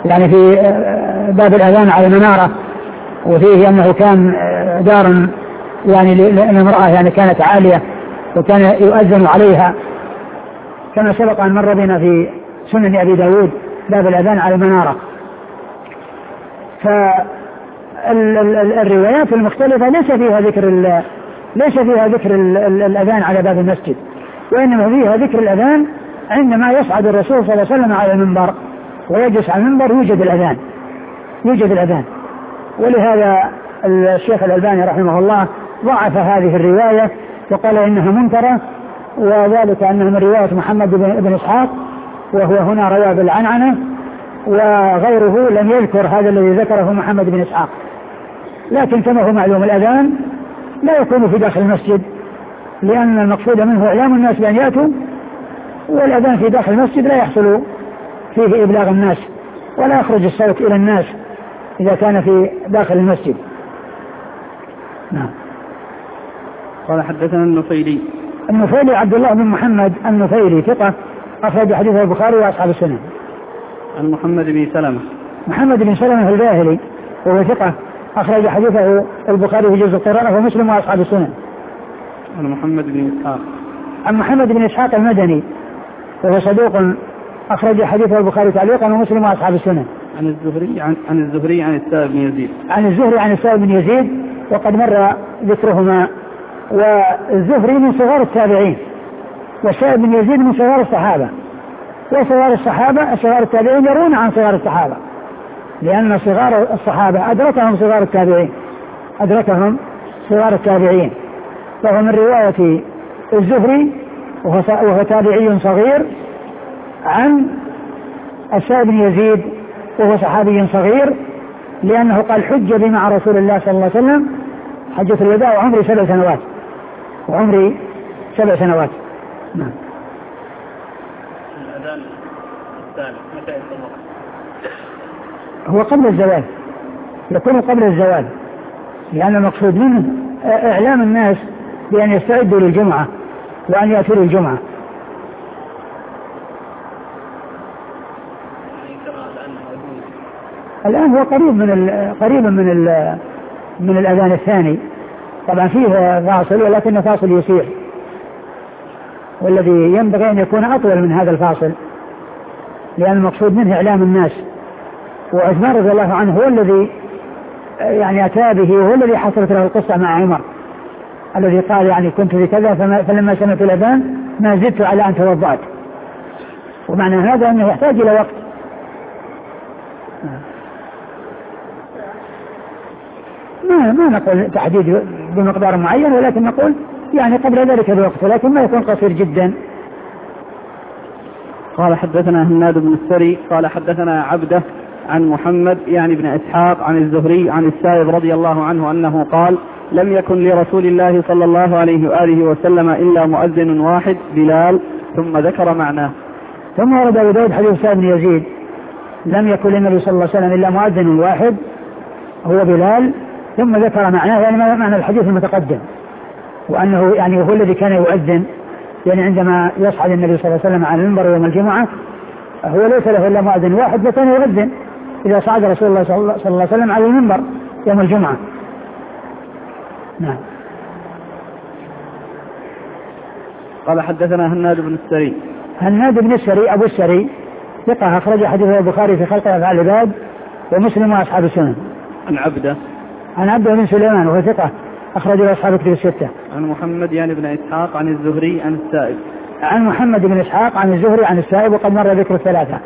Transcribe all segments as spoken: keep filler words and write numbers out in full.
يعني في باب الأذان على المنارة، وفيه أنه كان دار يعني للامرأة يعني كانت عالية وكان يؤذن عليها، كما سبق أن مر بنا في سنن أبي داود باب الأذان على المنارة. فالروايات المختلفة ليس فيها ذكر ليس فيها ذكر الأذان على باب المسجد، وإنما فيها ذكر الأذان عندما يصعد الرسول صلى الله عليه وسلم على المنبر ويجلس على المنبر يوجد الأذان يوجد الأذان ولهذا الشيخ الألباني رحمه الله ضعف هذه الرواية وقال إنها منكرة، وذلك أنها من رواية محمد بن إسحاق وهو هنا روى بالعنعنة، وغيره لم يذكر هذا الذي ذكره محمد بن إسحاق. لكن كما هو معلوم الأذان لا يكون في داخل المسجد، لأن المقصود منه إعلام الناس بأن يأتوا، والأذان في داخل المسجد لا يحصل فيه إبلاغ الناس ولا يخرج الصوت إلى الناس إذا كان في داخل المسجد. نعم. قال حدثنا النفيلي. النفيلي عبد الله بن محمد النفيلي ثقة أخرج حديثه البخاري وأصحاب السنن. عن محمد بن سلمة. محمد بن سلمة الباهلي وهو ثقة أخرج حديثه البخاري في جزء القراءة ومسلم وأصحاب السنن. عن محمد بن إسحاق. عن محمد بن إسحاق المدني وهو صدوق أخرج حديثه البخاري تعليقا ومسلم وأصحاب السنن. عن الزهري عن, عن الزهري عن السائب بن يزيد. عن الزهري عن السائب بن يزيد وقد مر ذكرهما. والزهري من صغار التابعين والسائب بن يزيد من صغار الصحابة، وصغار الصحابة صغار التابعين يرون عن صغار الصحابة، لأن صغار الصحابة أدركهم صغار التابعين أدركهم صغار التابعين فهو من رواية الزهري وهو تابعي صغير عن السائب بن يزيد وهو صحابي صغير، لأنه قال حج بي مع رسول الله صلى الله عليه وسلم حجة الوداع وعمري سبع سنوات وعمري سبع سنوات. نعم. الأذان الثالث متى يكون؟ هو قبل الزوال، يكون قبل الزوال، لأن المقصود منه إعلام الناس بأن يستعدوا للجمعة وأن يأتوا للجمعة. الآن هو قريب من قريبا من ال من الأذان الثاني، طبعا فيه فاصل ولكن فاصل يسير، والذي ينبغي أن يكون أطول من هذا الفاصل، لأن المقصود منه إعلام الناس. وعثمان رضي الله عنه هو الذي يعني أتى به وهو الذي حصلت له القصة مع عمر الذي قال يعني كنت في كذا فلما سمعت الأذان ما زدت على أن توضأت، ومعنى هذا أنه يحتاج إلى وقت. ما ما نقول تحديد بمقدار معين، ولكن نقول يعني قبل ذلك بوقت، لكن ما يكون قصير جدا. قال حدثنا هناد بن السري قال حدثنا عبده عن محمد يعني بن إسحاق عن الزهري عن السائب رضي الله عنه أنه قال لم يكن لرسول الله صلى الله عليه وآله وسلم إلا مؤذن واحد بلال، ثم ذكر معناه. ثم ورد أبو داود حديث السائب بن يزيد لم يكن للنبي صلى الله عليه وسلم إلا مؤذن واحد هو بلال، ثم ذكر معناه يعني معنى الحديث المتقدم، وأنه يعني هو الذي كان يؤذن، يعني عندما يصعد النبي صلى الله عليه وسلم على المنبر يوم الجمعة هو ليس له إلا مؤذن واحد فكان يؤذن إذا صعد رسول الله صلى الله عليه وسلم على المنبر يوم الجمعة. نعم. قال حدثنا هناد بن السري. هناد بن السري أبو السري ثقة أخرج حديثه البخاري في خلق أفعال العباد ومسلم وأصحاب السنن. عن عبده عن عبده بن سليمان وهو ثقة أخرج له أصحاب كتب الستة. عن محمد يعني بن إسحاق عن الزهري عن السائب. عن محمد بن إسحاق عن الزهري عن السائب وقد مر ذكر الثلاثة.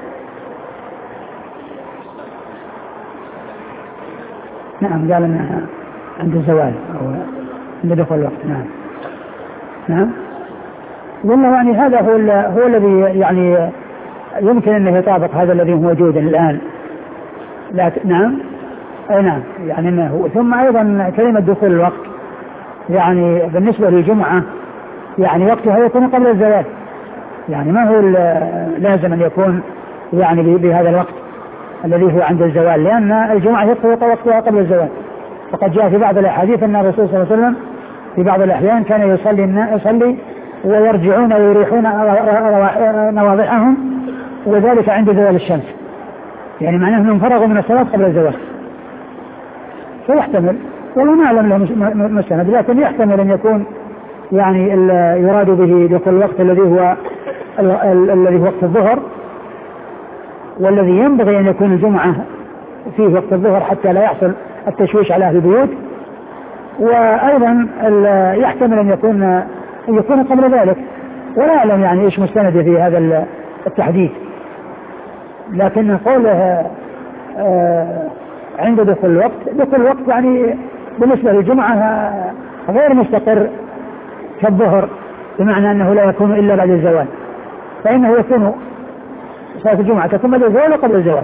نعم قال أنها عند الزوال أو عند دخول الوقت. نعم نعم والله يعني هذا هو هو الذي يعني يمكن أنه يطابق هذا الذي هو موجود الآن. لكن نعم أي نعم يعني أنه ثم أيضا كلمة دخول الوقت يعني بالنسبة للجمعة يعني وقتها يكون قبل الزوال، يعني ما هو لازم أن يكون يعني بهذا الوقت الذي هو عند الزوال، لأن الجمعة يدخل وقتها قبل الزوال. فقد جاء في بعض الأحاديث أن الرسول صلى الله عليه وسلم في بعض الأحيان كان يصلي يصلي ويرجعون ويريحون نواضحهم وذلك عند زوال الشمس. يعني معناه أنهم فرغوا من الصلاة قبل الزوال، فيحتمل، والله ما أعلم له مستند، لكن يحتمل أن يكون يعني يراد به دخول الوقت الذي هو الذي هو وقت الظهر، والذي ينبغي أن يكون الجمعة فيه وقت الظهر حتى لا يحصل التشويش على أهل البيوت. وأيضا يحتمل أن يكون أن يكون قبل ذلك، ولا أعلم يعني إيش مستند في هذا التحديث، لكن قوله عند دخول الوقت، دخول الوقت يعني بالنسبة للجمعة غير مستقر كالظهر، بمعنى أنه لا يكون إلا بعد الزوال، فإنه يكون صلاة الجمعة تكون بعد الزوال وقبل الزوال.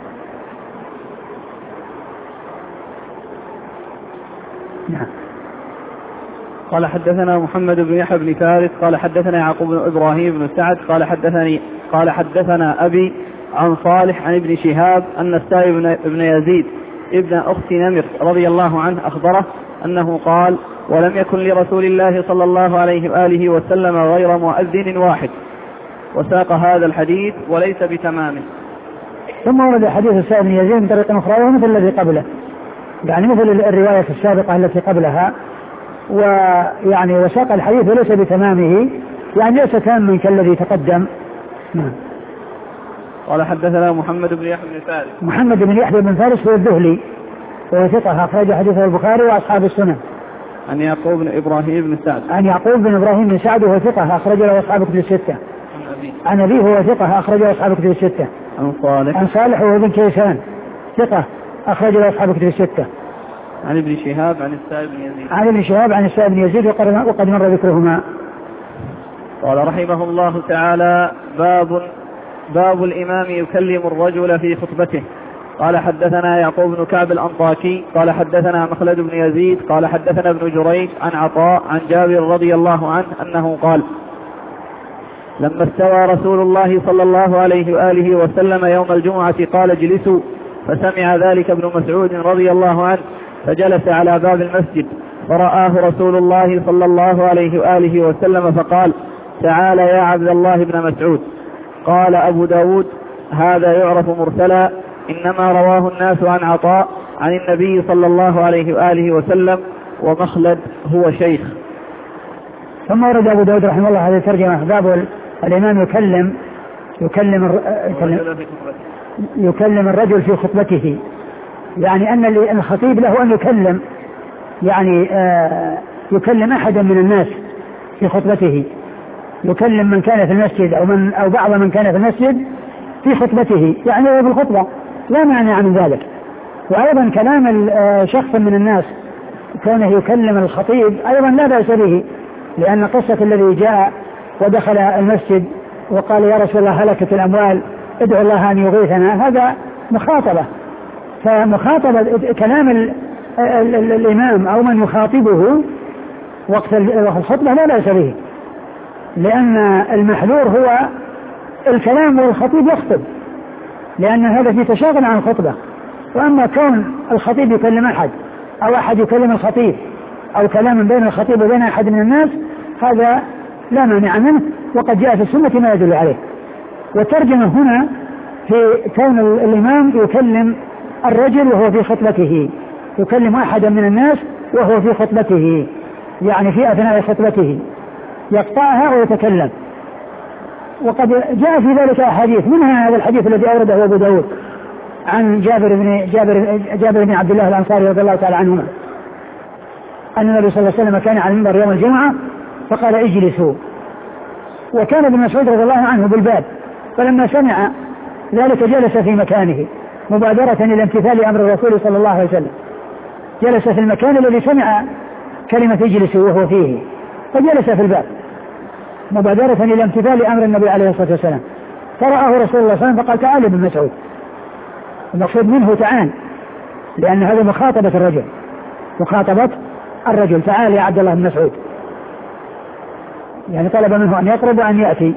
نعم. قال حدثنا محمد بن يحيى بن فارس قال حدثنا يعقوب بن إبراهيم بن سعد قال حدثني قال حدثنا أبي عن صالح عن ابن شهاب أن السائب بن يزيد ابن أخت نمر رضي الله عنه أخبره أنه قال: ولم يكن لرسول الله صلى الله عليه وآله وسلم غير مؤذن واحد. وساق هذا الحديث وليس بتمامه. ثم ورد حديث السائب بن يزيد من طريق أخرى ومثل الذي قبله، يعني مثل الرواية السابقة التي قبلها، ويعني وساق الحديث وليس بتمامه، يعني ليس تاما كالذي تقدم. نعم. قال حدثنا محمد بن يحيى بن فارس. محمد بن يحيى بن فارس هو الذهلي وهو ثقة أخرج حديثه البخاري وأصحاب السنن. عن يعقوب بن إبراهيم بن سعد. عن يعقوب بن إبراهيم بن سعد وهو ثقة أخرج له أصحاب الكتب الستة. عن أبيه هو ثقة أخرج له أصحاب الكتب الستة. عن صالح. عن صالح وهو ابن كيسان ثقة أخرج له أصحاب الكتب الستة. عن ابن شهاب عن السائب بن يزيد. عن ابن شهاب عن السائب بن يزيد وقد مر ذكرهما. قال رحمه الله تعالى: باب باب الإمام يكلم الرجل في خطبته. قال حدثنا يعقوب بن كعب الأنطاكي قال حدثنا مخلد بن يزيد قال حدثنا ابن جريج عن عطاء عن جابر رضي الله عنه أنه قال: لما استوى رسول الله صلى الله عليه وآله وسلم يوم الجمعة قال: اجلسوا. فسمع ذلك ابن مسعود رضي الله عنه فجلس على باب المسجد، فرآه رسول الله صلى الله عليه وآله وسلم فقال: تعال يا عبد الله بن مسعود. قال أبو داود: هذا يعرف مرسلا، إنما رواه الناس عن عطاء عن النبي صلى الله عليه وآله وسلم، ومخلد هو شيخ. ثم ورد أبو داود رحمه الله هذه الترجمة: باب الإمام يكلم يكلم يكلم, يكلم الرجل في خطبته، يعني أن الخطيب له أن يكلم، يعني آه يكلم أحدا من الناس في خطبته، يكلم من كان في المسجد أو من أو بعض من كان في المسجد في خطبته، يعني في الخطبة لا معنى من ذلك. وأيضا كلام شخص من الناس كونه يكلم الخطيب أيضا لا بأس به، لأن قصة الذي جاء ودخل المسجد وقال: يا رسول الله هلكت الأموال ادعو الله أن يغيثنا، هذا مخاطبة. فمخاطبة كلام ال ال ال الإمام أو من يخاطبه وقت الخطبة لا بأس به، لأن المحذور هو الكلام والخطيب يخطب، لأن هذا في تشاغل عن الخطبة. وأما كون الخطيب يكلم أحد أو أحد يكلم الخطيب أو كلام بين الخطيب وبين أحد من الناس، هذا لا مانع منه، وقد جاء في السنة ما يدل عليه. والترجمة هنا في كون الإمام يكلم الرجل وهو في خطبته، يكلم أحدا من الناس وهو في خطبته، يعني في أثناء خطبته يقطعها ويتكلم. وقد جاء في ذلك أحاديث، منها هذا الحديث الذي أورده أبو داود عن جابر بن جابر جابر بن عبد الله الأنصاري رضي الله تعالى عنهما أن النبي صلى الله عليه وسلم كان على المنبر يوم الجمعة فقال: اجلسوا. وكان ابن مسعود رضي الله عنه بالباب، فلما سمع ذلك جلس في مكانه مبادرة إلى امتثال أمر الرسول صلى الله عليه وسلم، جلس في المكان الذي سمع كلمة اجلسوا وهو فيه، فجلس في الباب مبادرة إلى امتثال أمر النبي عليه الصلاة والسلام. فرآه رسول الله صلى الله عليه وسلم فقال: تعال ابن مسعود. المقصود منه تعال، لأن هذا مخاطبة الرجل، مخاطبة الرجل: تعال يا عبد الله بن مسعود، يعني طلب منه أن يقرب وأن يأتي.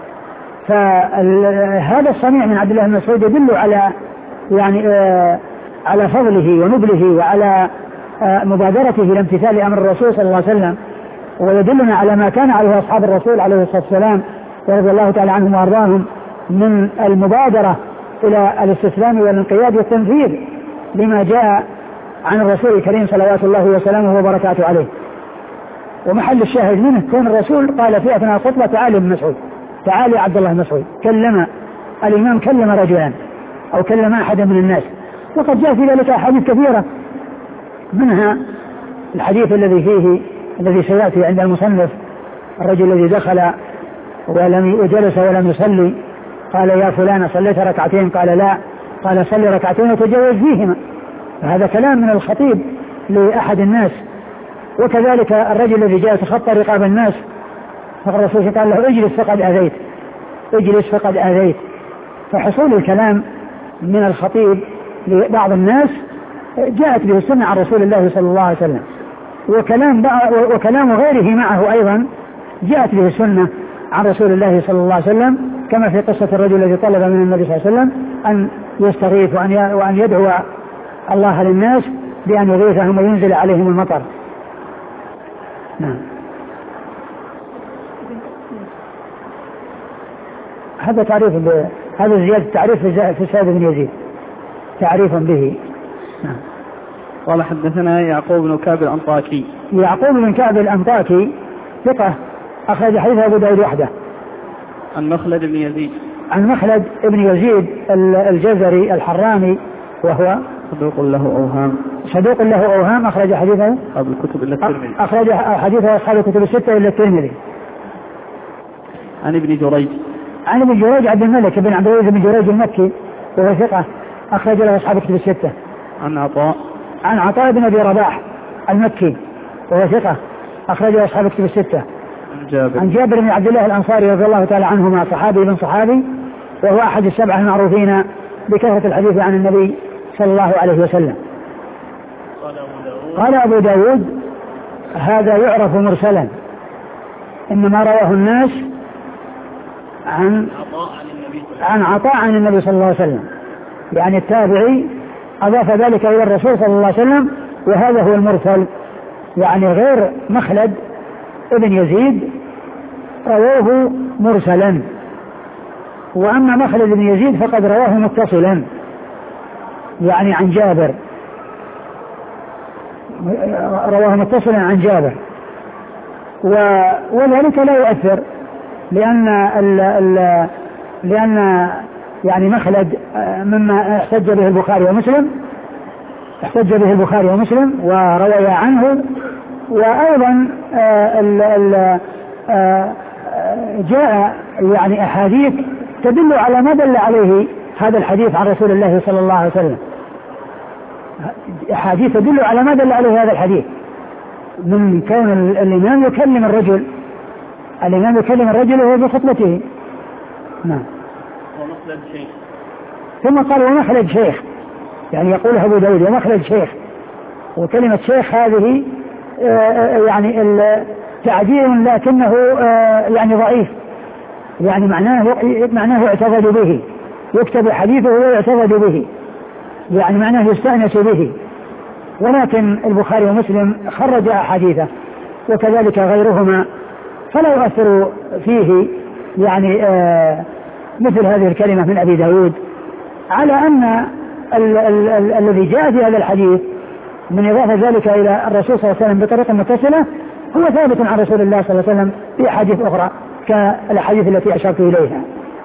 فهذا الصنيع من عبد الله بن مسعود يدل على يعني آه على فضله ونبله وعلى آه مبادرته إلى امتثال أمر الرسول صلى الله عليه وسلم، ويدلنا على ما كان عليه أصحاب الرسول عليه الصلاة والسلام رضي الله تعالى عنهم وأرضاهم من المبادرة إلى الاستسلام والانقياد والتنفيذ لما جاء عن الرسول الكريم صلوات الله وسلامه وبركاته عليه. ومحل الشاهد منه كون الرسول قال في أثناء الخطبة تعالي ابن مسعود، تعالي يا عبد الله بن مسعود. كلم الإمام كلم رجلا أو كلم أحدا من الناس. وقد جاء في ذلك أحاديث كثيرة، منها الحديث الذي فيه الذي سيأتي عند المصنف الرجل الذي دخل ولم وجلس ولم يصلي، قال يا فلان صليت ركعتين؟ قال لا. قال صلي ركعتين وتجاوز فيهما. فهذا كلام من الخطيب لأحد الناس. وكذلك الرجل الذي جاء يتخطى رقاب الناس، فالرسول قال له اجلس فقد أذيت، اجلس فقد أذيت. فحصول الكلام من الخطيب لبعض الناس جاءت به السنة عن رسول الله صلى الله عليه وسلم، وكلام وكلام غيره معه أيضا جاءت به السنة عن رسول الله صلى الله عليه وسلم، كما في قصة الرجل الذي طلب من النبي صلى الله عليه وسلم أن يستغيث وأن وأن يدعو الله للناس بأن يغيثهم وينزل عليهم المطر. نعم. هذا تعريف ب... هذا زيادة تعريف في سعد بن يزيد، تعريف به. نعم. قال حدثنا يعقوب بن كعب الأنطاكي. يعقوب بن كعب الأنطاكي ثقة أخرج حديث أبو داود وحده. عن مخلد بن يزيد. عن مخلد بن يزيد الجزري الحراني وهو صدوق له أوهام. صدوق له أوهام أخرج حديثه أصحاب الكتب إلا الترمذي. أخرج حديثه أصحاب الكتب الستة إلا الترمذي. عن ابن جريج. عن ابن جريج عبد الملك بن عبد العزيز بن جريج المكي وهو ثقة أخرج له أصحاب الكتب الستة. عن عطاء. عن عطاء بن أبي رباح المكي وهو ثقة أخرج له أصحاب الكتب الستة. عن جابر. عن جابر بن عبد الله الأنصاري رضي الله تعالى عنهما، صحابي بن صحابي، وهو أحد السبعة المعروفين بكثرة الحديث عن النبي صلى الله عليه وسلم. قال أبو داود هذا يعرف مرسلا، إنما رواه الناس عن عن عطاء عن النبي صلى الله عليه وسلم، يعني التابعي أضاف ذلك إلى الرسول صلى الله عليه وسلم، وهذا هو المرسل، يعني غير مخلد ابن يزيد رواه مرسلا، وأما مخلد بن يزيد فقد رواه متصلا يعني عن جابر، رواه متصلا عن جابر، وذلك لا يؤثر لأن ال ال لأن يعني مخلد مما احتج به البخاري ومسلم احتج به البخاري ومسلم وروي عنه، وأيضا ال ال جاء يعني أحاديث تدل على ما دل عليه هذا الحديث عن رسول الله صلى الله عليه وسلم، أحاديث تدل على ما دل عليه هذا الحديث، من كون الإمام يكلم الرجل الإمام يكلم الرجل وهو بخطبته. نعم. ومخلد شيخ. ثم قال ومخلد شيخ، يعني يقول أبو داود ومخلد شيخ، وكلمة شيخ هذه يعني تعديل لكنه يعني ضعيف، يعني معناه معناه يعتقد به، يكتب حديثه ويعتقد به، يعني معناه يستأنس به، ولكن البخاري ومسلم خرج أحاديثه وكذلك غيرهما، فلا يؤثر فيه يعني آه مثل هذه الكلمة من أبي داود، على أن ال ال ال الذي جاء في هذا الحديث من إضافة ذلك إلى الرسول صلى الله عليه وسلم بطريقة متصلة هو ثابت عن رسول الله صلى الله عليه وسلم في أحاديث أخرى كالأحاديث التي أشرت إليها.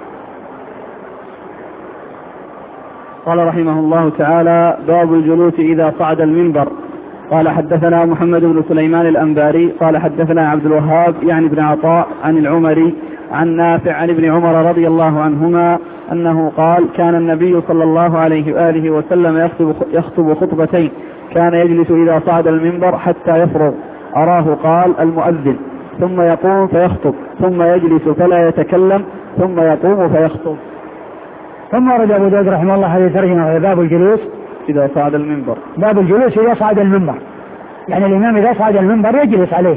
قال رحمه الله تعالى: باب الجلوس إذا صعد المنبر. قال حدثنا محمد بن سليمان الأنباري قال حدثنا عبد الوهاب يعني بن عطاء عن العمري عن نافع عن ابن عمر رضي الله عنهما أنه قال: كان النبي صلى الله عليه وآله وسلم يخطب, يخطب خطبتين، كان يجلس إذا صعد المنبر حتى يفرغ، أراه قال: المؤذن، ثم يقوم فيخطب، ثم يجلس فلا يتكلم، ثم يقوم فيخطب. ثم ورد أبو داود رحمه الله هذه الترجمة: باب الجلوس إذا صعد المنبر. باب الجلوس إذا صعد المنبر، يعني الإمام إذا صعد المنبر يجلس عليه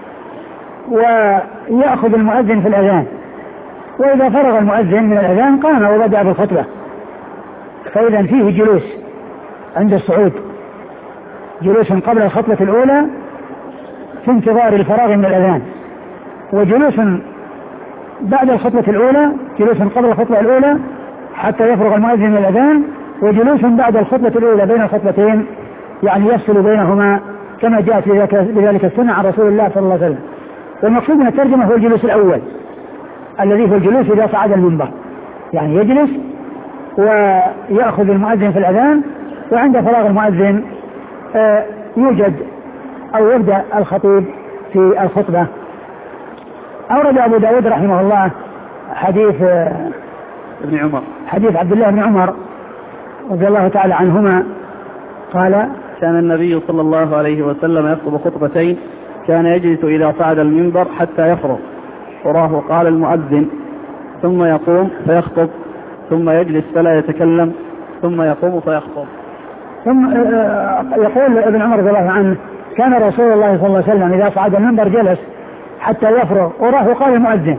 ويأخذ المؤذن في الأذان، وإذا فرغ المؤذن من الأذان قام وبدأ بالخطبة، فإذا فيه جلوس عند الصعود، جلوس قبل الخطبة الأولى في انتظار الفراغ من الأذان، وجلوس بعد الخطبة الأولى، جلوس قبل الخطبة الأولى حتى يفرغ المؤذن من الأذان، وجلوس بعد الخطبة الأولى بين الخطبتين يعني يفصل بينهما كما جاءت بذلك السنة عن رسول الله صلى الله عليه وسلم. والمقصود من الترجمة هو الجلوس الأول الذي هو الجلوس إذا صعد المنبر، يعني يجلس ويأخذ المؤذن في الأذان، وعند فراغ المؤذن يوجد أو يبدأ الخطيب في الخطبة. أورد أبو داود رحمه الله حديث ابن عمر حديث عبد الله بن عمر رضي الله تعالى عنهما قال: كان النبي صلى الله عليه وسلم يخطب خطبتين، كان يجلس إذا صعد المنبر حتى يفرغ، وراه قال المؤذن، ثم يقوم فيخطب، ثم يجلس فلا يتكلم، ثم يقوم فيخطب. ثم يقول ابن عمر رضي الله عنه: كان رسول الله صلى الله عليه وسلم إذا صعد المنبر جلس حتى يفرغ، وراه قال المؤذن،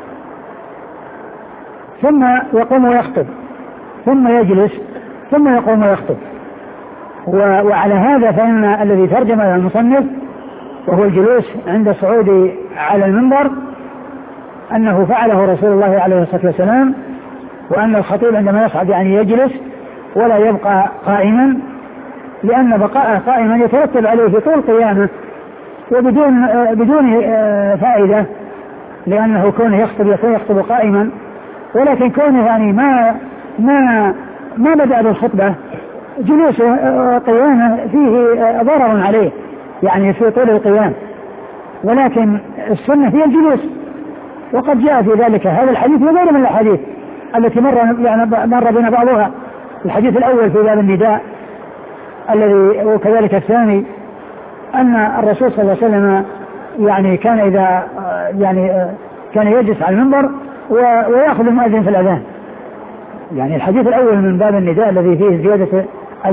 ثم يقوم ويخطب، ثم يجلس، ثم يقوم ويخطب. وعلى هذا فإن الذي ترجم المصنف وهو الجلوس عند الصعود على المنبر أنه فعله رسول الله عليه الصلاة والسلام، وأن الخطيب عندما يصعد يعني يجلس ولا يبقى قائما، لأن بقاءه قائما يترتب عليه في طول قيامه وبدون بدون فائدة، لأنه كونه يخطب يكون يخطب قائما، ولكن كونه يعني ما ما ما بدأ بالخطبة جلوس قيامه فيه ضرر عليه يعني في طول القيام، ولكن السنة هي الجلوس. وقد جاء في ذلك هذا الحديث وغيره من الحديث التي مر يعني مر بنا بعضها. الحديث الأول في باب النداء الذي وكذلك الثاني أن الرسول صلى الله عليه وسلم يعني كان إذا يعني كان يجلس على المنبر ويأخذ المؤذن في الأذان. يعني الحديث الأول من باب النداء الذي فيه زيادة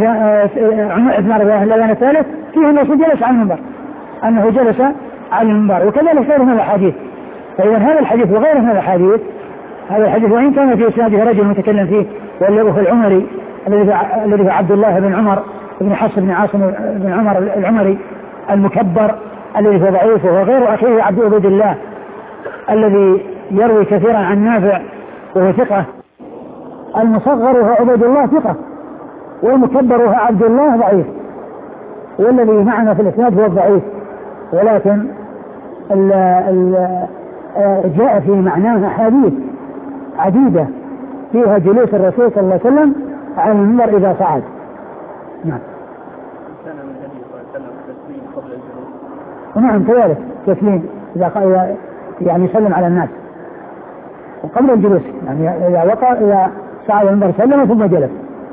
أذان الأذان الثالث فيه أنه جلس على المنبر، أنه جلس على المنبر، وكذلك غيره من الحديث. فإذا هذا الحديث وغيره من الحديث، هذا الحديث وإن كان في إسناده رجل متكلم فيه والذي هو العمري الذي هو عبد الله بن عمر بن حفص بن عاصم بن عمر العمري المكبر الذي هو ضعيف، وهو غير أخيه عبد عبد الله الذي يروي كثيرا عن نافع وهو ثقة. المصغر هو عبد الله ثقة، والمكبر هو عبد الله ضعيف، والذي معنا في الإسناد هو الضعيف، ولكن ال ال جاء في معناه أحاديث عديدة فيها جلوس الرسول صلى الله عليه وسلم على المنبر إذا صعد. نعم. نعم كذلك تسليم إذا يعني يسلم على الناس وقبل الجلوس، يعني إذا وقع إذا صعد المنبر سلم ثم جلس.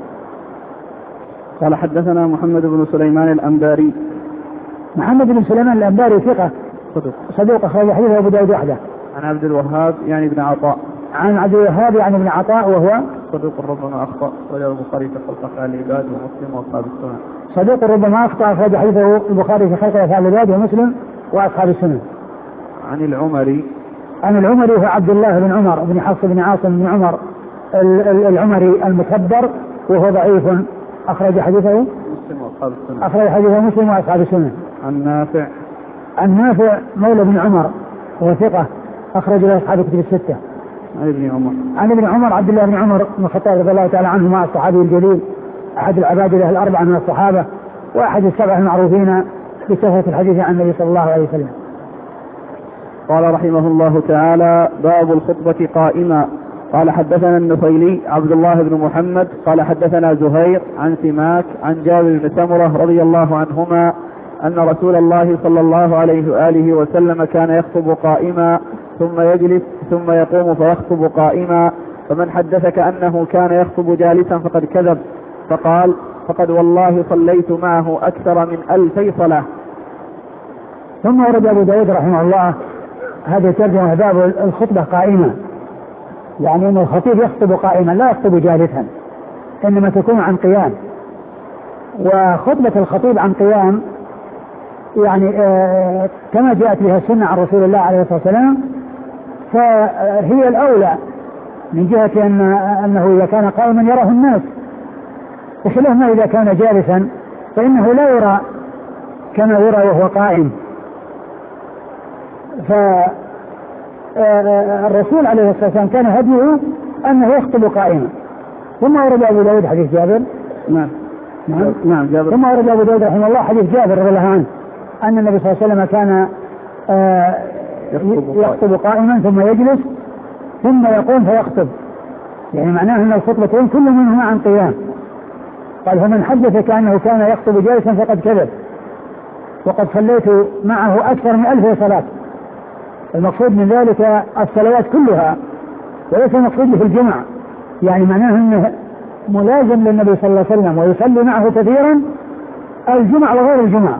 قال حدثنا محمد بن سليمان الأنباري. محمد بن سليمان الأنباري ثقة صدوق صدوق أخرج حديثه أبو داود وحده. عن عبد الوهاب يعني ابن عطاء. عن عبد الوهاب يعني ابن عطاء وهو صدوق ربما أخطأ، أخرجه البخاري في خلق أفعال العباد ومسلم وأصحاب السنن. صدوق ربما أخطأ، أخرج حديثه البخاري في خلق أفعال العباد ومسلم وأصحاب السنن. عن العمري. عن العمري هو عبد الله بن عمر بن حفص بن عاصم بن عمر العمري المكبر وهو ضعيف، أخرج حديثه مسلم وأصحاب السنن. أخرج حديثه مسلم وأصحاب السنن. عن نافع. عن نافع مولى بن عمر وهو ثقة، أخرج له أصحاب الكتب الستة. عن ابن عمر. عن ابن عمر عبد الله بن عمر بن الخطاب رضي الله تعالى عنهما الصحابي الجليل، أحد العبادلة الأربعة من الصحابة، وأحد السبعة المعروفين بكثرة الحديث عن النبي صلى الله عليه وسلم. قال رحمه الله تعالى: باب الخطبة قائما. قال حدثنا النفيلي عبد الله بن محمد قال حدثنا زهير عن سماك عن جابر بن سمرة رضي الله عنهما أن رسول الله صلى الله عليه وآله وسلم كان يخطب قائما ثم يجلس ثم يقوم فيخطب قائما، فمن حدثك أنه كان يخطب جالسا فقد كذب. فقال: فقد والله صليت معه أكثر من ألفي صلاة. ثم ورد أبو داود رحمه الله هذا ترجمة باب الخطبة قائمة، يعني أن الخطيب يخطب قائما لا يخطب جالسا، إنما تكون عن قيام. وخطبة الخطيب عن قيام يعني آه كما جاءت بها السنة عن رسول الله عليه الصلاة والسلام، فهي الأولى من جهة أن أنه إذا كان قائما يراه الناس، بخلاف ما إذا كان جالسا فإنه لا يرى كما يرى وهو قائم. فالرسول عليه الصلاة والسلام كان هديه أنه يخطب قائما، ثم ورد أبو داود حديث جابر. نعم نعم نعم جابر. ثم ورد أبو داود رحمه الله حديث جابر رضي الله عنه أن النبي صلى الله عليه وسلم كان آه يخطب قائما ثم يجلس ثم يقوم فيخطب، يعني معناه أن الخطبتين كل منهما عن قيام. قال فمن حدث كأنه كان يخطب جالسا فقد كذب، وقد صليت معه أكثر من ألف صلاة. المقصود من ذلك الصلوات كلها وليس المقصود في الجمعة، يعني معناه أنه ملازم للنبي صلى الله عليه وسلم ويصلي معه كثيرا الجمعة وغير الجمعة،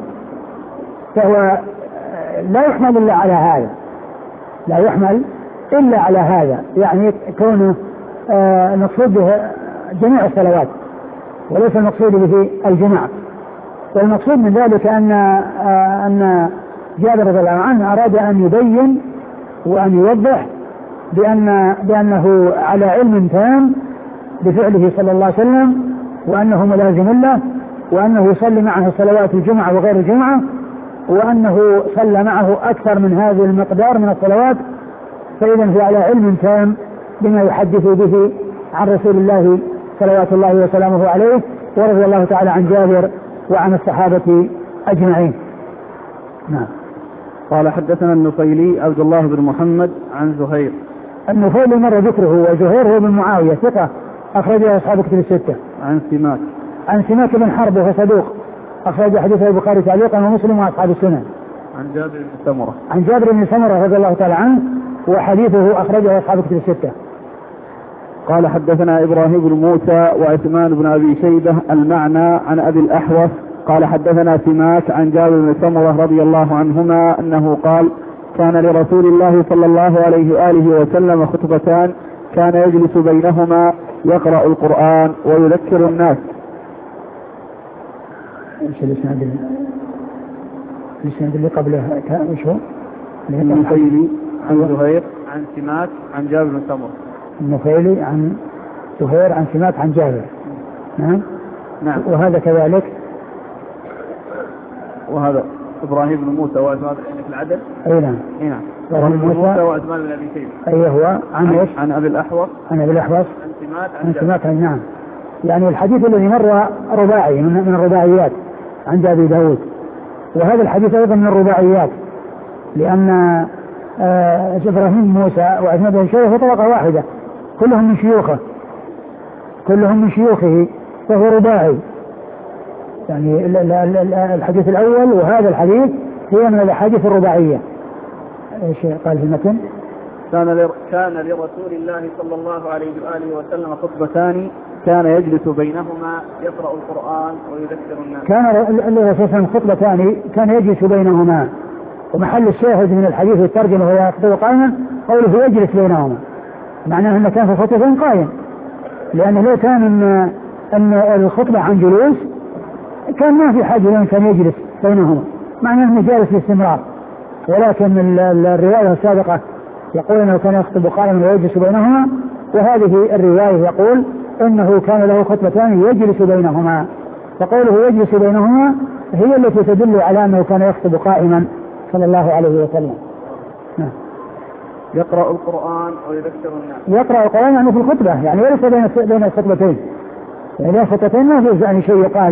فهو لا يحمل إلا على هذا، لا يحمل إلا على هذا، يعني كونه آه المقصود به جميع الصلوات وليس المقصود به الجمعة. والمقصود من ذلك أن آه أن جابر رضي الله عنه أراد أن يبين وأن يوضح بأن بأنه على علم تام بفعله صلى الله عليه وسلم، وأنه ملازم له، وأنه يصلي معه صلوات الجمعة وغير الجمعة، وأنه صلى معه أكثر من هذه المقدار من الصلوات، فإذا هو على علم تام بما يحدث به عن رسول الله صلوات الله وسلامه عليه، ورضي الله تعالى عن جابر وعن الصحابة أجمعين. نعم. قال حدثنا النفيلي عبد الله بن محمد عن زهير. النفيلي مر ذكره، وزهير هو بن معاوية ثقة أخرجه أصحاب كتب الستة. عن سماك عن سماك بن حرب وهو صدوق أخرج حديثه البخاري تعليقا ومسلم وأصحاب السنن. عن جابر بن سمرة. عن جابر بن سمرة رضي الله تعالى عنه وحديثه أخرجه أصحاب كتب الستة. قال حدثنا إبراهيم بن موسى وعثمان بن أبي شيبة المعنى عن أبي الأحوص قال حدثنا سماك عن جابر بن سمرة رضي الله عنهما أنه قال كان لرسول الله صلى الله عليه وآله وسلم خطبتان كان يجلس بينهما يقرأ القرآن ويذكر الناس. ايش الاسناد الاسناد اللي قبله ايش هو؟ النفيلي عن زهير عن سماك عن جابر بن سمرة. النفيلي عن زهير عن سماك عن جابر. نعم. نعم. وهذا كذلك. وهذا إبراهيم بن موسى وعثمان في العدل. أي نعم. أي نعم. إبراهيم بن موسى وعثمان بن أبي شيبة. أي هو عن إيش؟ عن أبي الأحوص. عن أبي الأحوص. عن سماك عن سماك عن نعم. يعني الحديث الذي مر رباعي من الرباعيات عند أبي داود، وهذا الحديث أيضا من الرباعيات، لأن آه إبراهيم موسى وعثمان بن شيبة في طبقة واحدة، كلهم من شيوخه كلهم من شيوخه فهو رباعي. يعني الحديث الأول وهذا الحديث هي من الأحاديث الرباعية. ايش قال في المتن؟ كان كان لرسول الله صلى الله عليه وآله وسلم خطبتان كان يجلس بينهما يقرأ القرآن ويذكر الناس. كان للرسول صلى الله عليه وسلم خطبتان كان يجلس بينهما، ومحل الشاهد من الحديث الترجمة وهو يخطب قائما قوله يجلس بينهما، معناه أنه كان في خطبتين قائم، لأنه لو كان أن, أن الخطبة عن جلوس كان ما في حاجة لأن كان يجلس بينهما، معناه أنه جالس باستمرار. ولكن الرواية السابقة يقول أنه كان يخطب قائما ويجلس بينهما، وهذه الرواية يقول أنه كان له خطبتان يجلس بينهما، فقوله يجلس بينهما هي التي تدل على أنه كان يخطب قائما صلى الله عليه وسلم. نعم. يقرأ القرآن ويذكر الناس. يقرأ القرآن يعني في الخطبة، يعني وليس بين بين الخطبتين، يعني الخطبتين ما في يعني شيء يقال،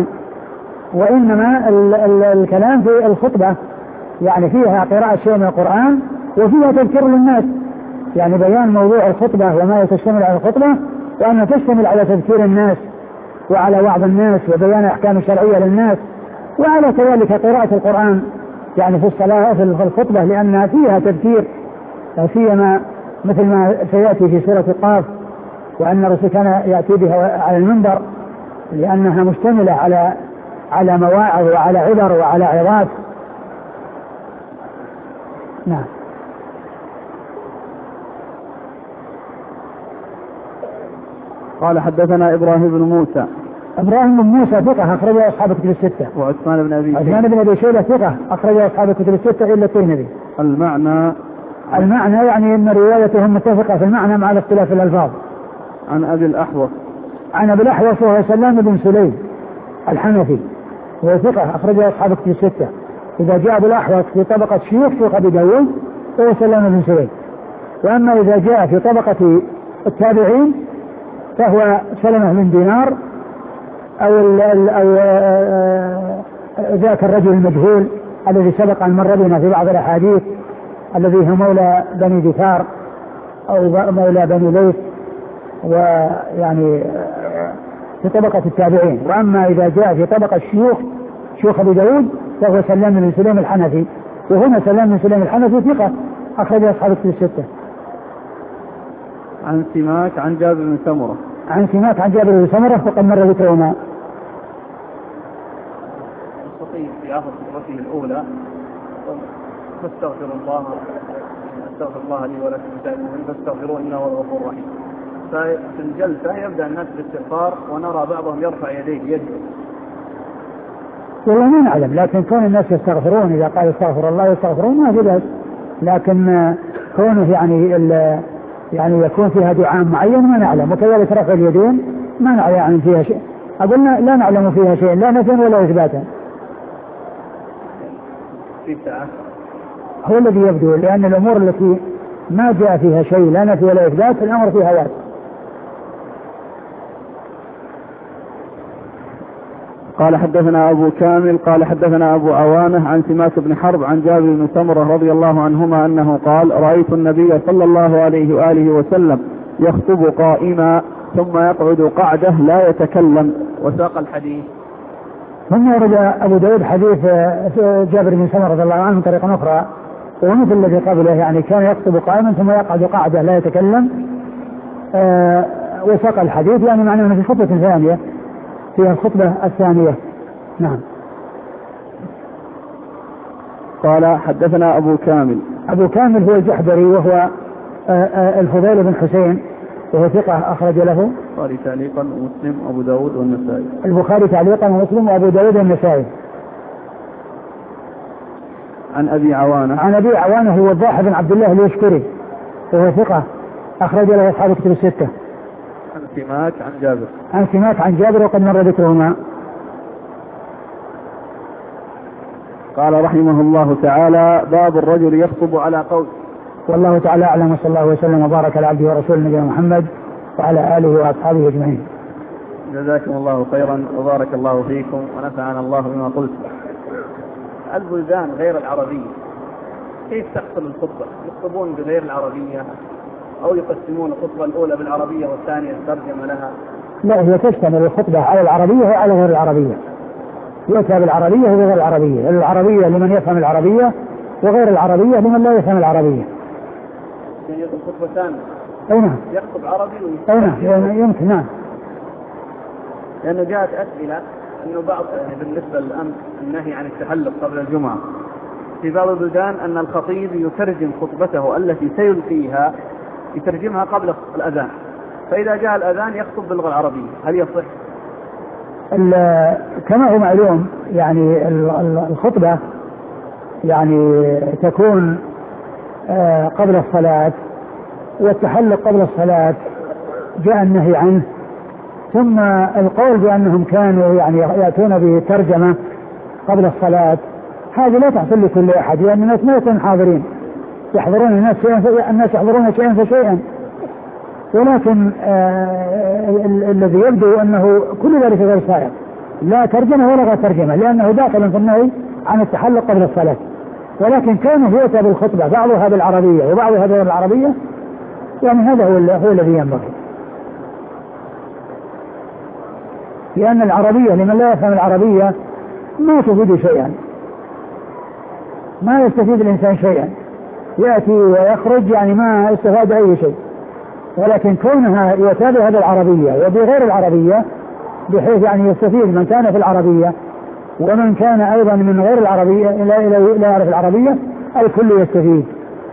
وإنما ال ال الكلام في الخطبة يعني فيها قراءة شيء من القرآن وفيها تذكير للناس، يعني بيان موضوع الخطبة وما تشتمل على الخطبة، وأنها تشتمل على تذكير الناس وعلى وعظ الناس وبيان أحكام شرعية للناس، وعلى كذلك قراءة القرآن يعني في الصلاة في الخطبة، لأنها فيها تذكير، سيما مثل ما سيأتي في سورة قاف، وأن الرسول كان يأتي بها على المنبر لأنها مشتملة على على مواعظ وعلى عبر وعلى عظات. نعم. قال حدثنا إبراهيم بن موسى. إبراهيم بن موسى ثقة أخرجه أصحاب الكتب الستة. وعثمان بن أبي شيبة. عثمان بن أبي شيبة ثقة أخرجه أصحاب الكتب الستة إلا الترمذي. المعنى المعنى يعني أن روايتهم متفقة في المعنى مع الاختلاف الألفاظ. عن أبي الأحوص. عن أبي الأحوص وهو سلام بن سليم الحنفي وهو ثقة أخرجه أصحاب الكتب الستة. إذا جاء أبو الأحوص في طبقة شيوخ شيوخ أبي داود فهو سلام بن سليم، وأما إذا جاء في طبقة التابعين فهو سلمه من دينار أو, ال ال أو ذاك الرجل المجهول الذي سبق أن مر بنا في بعض الأحاديث الذي هو مولى بني دثار أو مولى بني ليث ويعني في طبقة التابعين. وأما إذا جاء في طبقة الشيوخ شيوخ أبي داود فهو سلام بن سليم الحنفي، وهنا سلام بن سليم الحنفي ثقة أخرج أصحاب الكتب الستة. عن سماك عن جابر بن سمرة عن سماك عن جابر بن سمرة وقد مر ذكرهما. الخطيب في آخر خطبته الأولى فاستغفر الله استغفر الله لي ولكم فاستغفروه إنه هو الغفور الرحيم. ففي الجلسة يبدأ الناس بالاستغفار ونرى بعضهم يرفع يديه يدعو. والله ما نعلم، لكن كون الناس يستغفرون إذا قال استغفر الله يستغفرون ما في بأس، لكن كونه يعني يعني يكون فيها دعاء معين ما نعلم. وكذلك رفع اليدين ما نعلم فيها شيء، أقول لا نعلم فيها شيء لا نفيا ولا إثباتا. هو الذي يبدو، لأن الأمور التي ما جاء فيها شيء لا نفي ولا إثبات الأمر فيها واسع. قال حدثنا أبو كامل قال حدثنا أبو عوانة عن سماك بن حرب عن جابر بن سمرة رضي الله عنهما أنه قال رأيت النبي صلى الله عليه وآله وسلم يخطب قائما ثم يقعد قعدة لا يتكلم، وساق الحديث. ثم ورد أبو داود حديث جابر بن سمرة رضي الله عنه طريقة أخرى ومثل الذي قبله، يعني كان يخطب قائما ثم يقعد قعدة لا يتكلم. آه وساق الحديث يعني معناه أنه في خطبة ثانية فيها الخطبة الثانية. نعم. قال حدثنا أبو كامل. أبو كامل هو الجحدري وهو الفضيل بن حسين وهو ثقة أخرج له البخاري تعليقا ومسلم وأبو داود والنسائي. البخاري تعليقا ومسلم وأبو داود والنسائي. عن أبي عوانة. عن أبي عوانة هو الضاحي بن عبد الله اليشكري وهو ثقة أخرج له أصحاب الكتب الستة. عن سماك عن جابر. عن سماك عن جابر وقد مر ذكرهما. قال رحمه الله تعالى باب الرجل يخطب على قول. والله تعالى أعلم وصلى الله وسلم وبارك على عبده ورسوله نبينا محمد وعلى آله وأصحابه أجمعين. جزاكم الله خيرا وبارك الله فيكم ونفعنا الله بما قلت. البلدان غير العربية كيف تحصل الخطبة؟ يخطبون بغير العربية أو يقسمون الخطبة الأولى بالعربية والثانية الترجمة لها؟ لا، هي تشتمل الخطبة على العربية وعلى غير العربية، يؤتى بالعربية وغير العربية، العربية لمن يفهم العربية وغير العربية لمن لا يفهم العربية. يعني يخطب خطبة ثانية؟ أي نعم. يخطب عربي أي نعم يمكن. نعم. لأنه جاءت أسئلة أنه بعض يعني بالنسبة للأمر النهي عن التحلق قبل الجمعة في بعض البلدان أن الخطيب يترجم خطبته التي سيلقيها يترجمها قبل الأذان، فإذا جاء الأذان يخطب باللغة العربية، هل يصح؟ كما هو معلوم يعني الخطبة يعني تكون قبل الصلاة، والتحلق قبل الصلاة جاء النهي عنه، ثم القول بأنهم كانوا يعني يأتون بترجمة قبل الصلاة هذه لا تحصل لكل أحد، لأن الناس ما يكونوا حاضرين، يحضرون الناس شيئا الناس يحضرون شيئا فشيئا، ولكن آه الذي يبدو أنه كل ذلك غير صحيح، لا ترجمة ولا غير ترجمة، لأنه داخل في النهي عن التحلق قبل الصلاة. ولكن كانوا يؤتى بالخطبة بعضها بالعربية وبعضها غير العربية، يعني هذا هو, هو الذي ينبغي، لأن العربية لمن لا يفهم العربية ما تفيد شيئا، ما يستفيد الإنسان شيئا، يأتي ويخرج يعني ما استفاد أي شيء. ولكن كونها يتابع هذا العربية وبغير العربية بحيث يعني يستفيد من كان في العربية ومن كان أيضا من غير العربية لا, لا يعرف العربية، الكل يستفيد.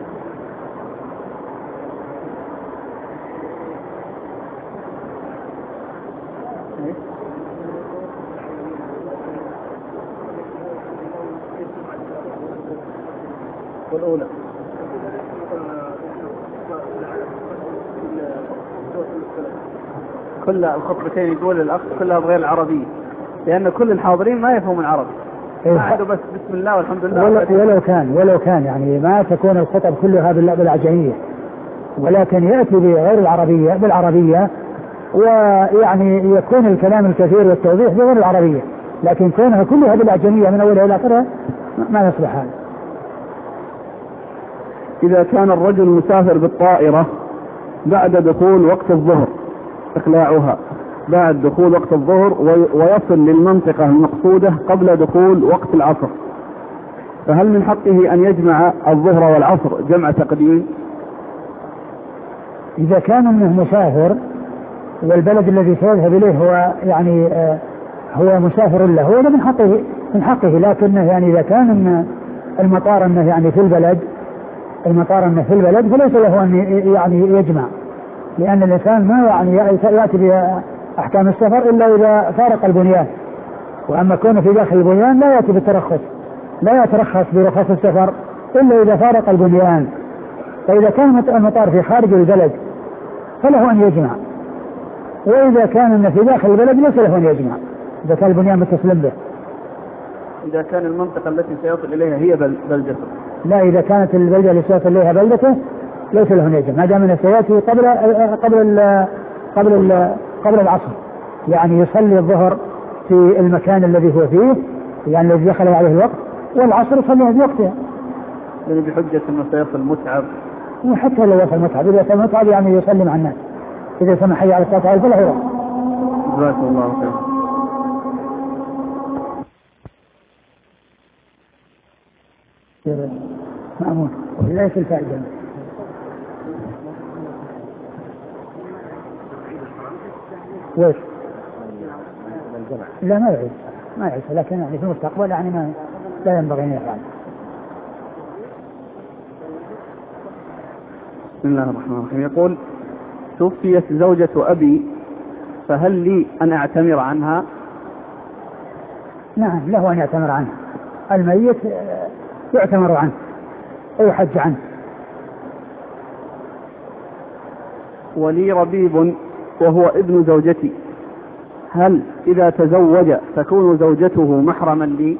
والأولى كل الخطبتين يقول الأخ كلها بغير العربية، لأن كل الحاضرين ما يفهم العربي، ما عنده بس بسم الله والحمد لله. ولو, ولو كان ولو كان يعني ما تكون الخطب كلها بالعجمية، ولكن يأتي بغير العربية بالعربية ويعني يكون الكلام الكثير والتوضيح بغير العربية، لكن كونها كلها بالأعجمية من أولها إلى آخرها ما يصلح هذا. إذا كان الرجل مسافر بالطائرة بعد دخول وقت الظهر، إقلاعها بعد دخول وقت الظهر ويصل للمنطقة المقصودة قبل دخول وقت العصر، فهل من حقه أن يجمع الظهر والعصر جمع تقديم؟ إذا كان منه مسافر والبلد الذي سيذهب إليه هو يعني آه هو مسافر له، هذا من حقه من حقه لكنه يعني إذا كان المطار أنه يعني في البلد المطار أنه في البلد فليس له أن يعني يجمع، لأن الإنسان ما يعني يأتي بأحكام السفر إلا إذا فارق البنيان، وأما كونه في داخل البنيان لا يأتي بالترخص، لا يترخص برخص السفر إلا إذا فارق البنيان. فإذا كان المطار في خارج البلد فله أن يجمع، وإذا كان في داخل البلد ليس له أن يجمع إذا كان البنيان متصل به. إذا كان المنطقة التي سيصل إليها هي بلدته؟ لا، إذا كانت البلدة التي سيصل إليها بلدته ليس له أن يجمع، ما دام أنه سيأتي قبل قبل ال قبل ال قبل العصر، يعني يصلي الظهر في المكان الذي هو فيه يعني الذي دخل عليه الوقت، والعصر يصليها في وقتها. يعني بحجة أنه سيصل متعب. وحتى لو يصل متعب، إذا يصل متعب يعني يصلي مع الناس، إذا سمح حي على الصلاة فلا يروح. جزاكم الله خير. مأمون ليس الفائدة. ويش؟ لا ما يعيش ما يعيش لكن يعني في المستقبل يعني ما لا ينبغي أن يفعل. بسم الله الرحمن الرحيم. يقول: توفيت زوجة أبي فهل لي أن أعتمر عنها؟ نعم له أن يعتمر عنها، الميت يعتمر عنه أو حج عنه. ولي ربيب وهو ابن زوجتي، هل إذا تزوج تكون زوجته محرما لي؟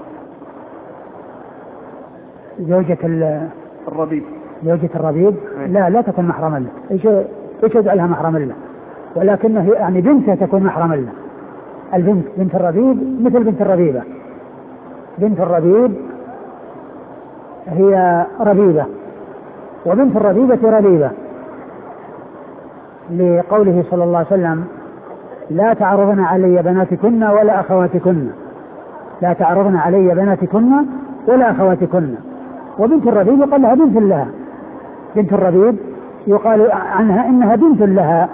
زوجة الربيب زوجة الربيب لا لا تكون محرما له. ايش ايش يجعلها محرما له؟ ولكنه يعني بنته تكون محرما له. البنت بنت الربيب مثل بنت الربيبة. بنت الربيب هي ربيبة وبنت الربيبة ربيبة، لقوله صلى الله عليه وسلم: لا تعرضن علي بناتكن ولا أخواتكن، لا تعرضن علي بناتكن ولا أخواتكن. وبنت الربيب يقال لها بنت لها، بنت الربيب يقال عنها إنها بنت لها،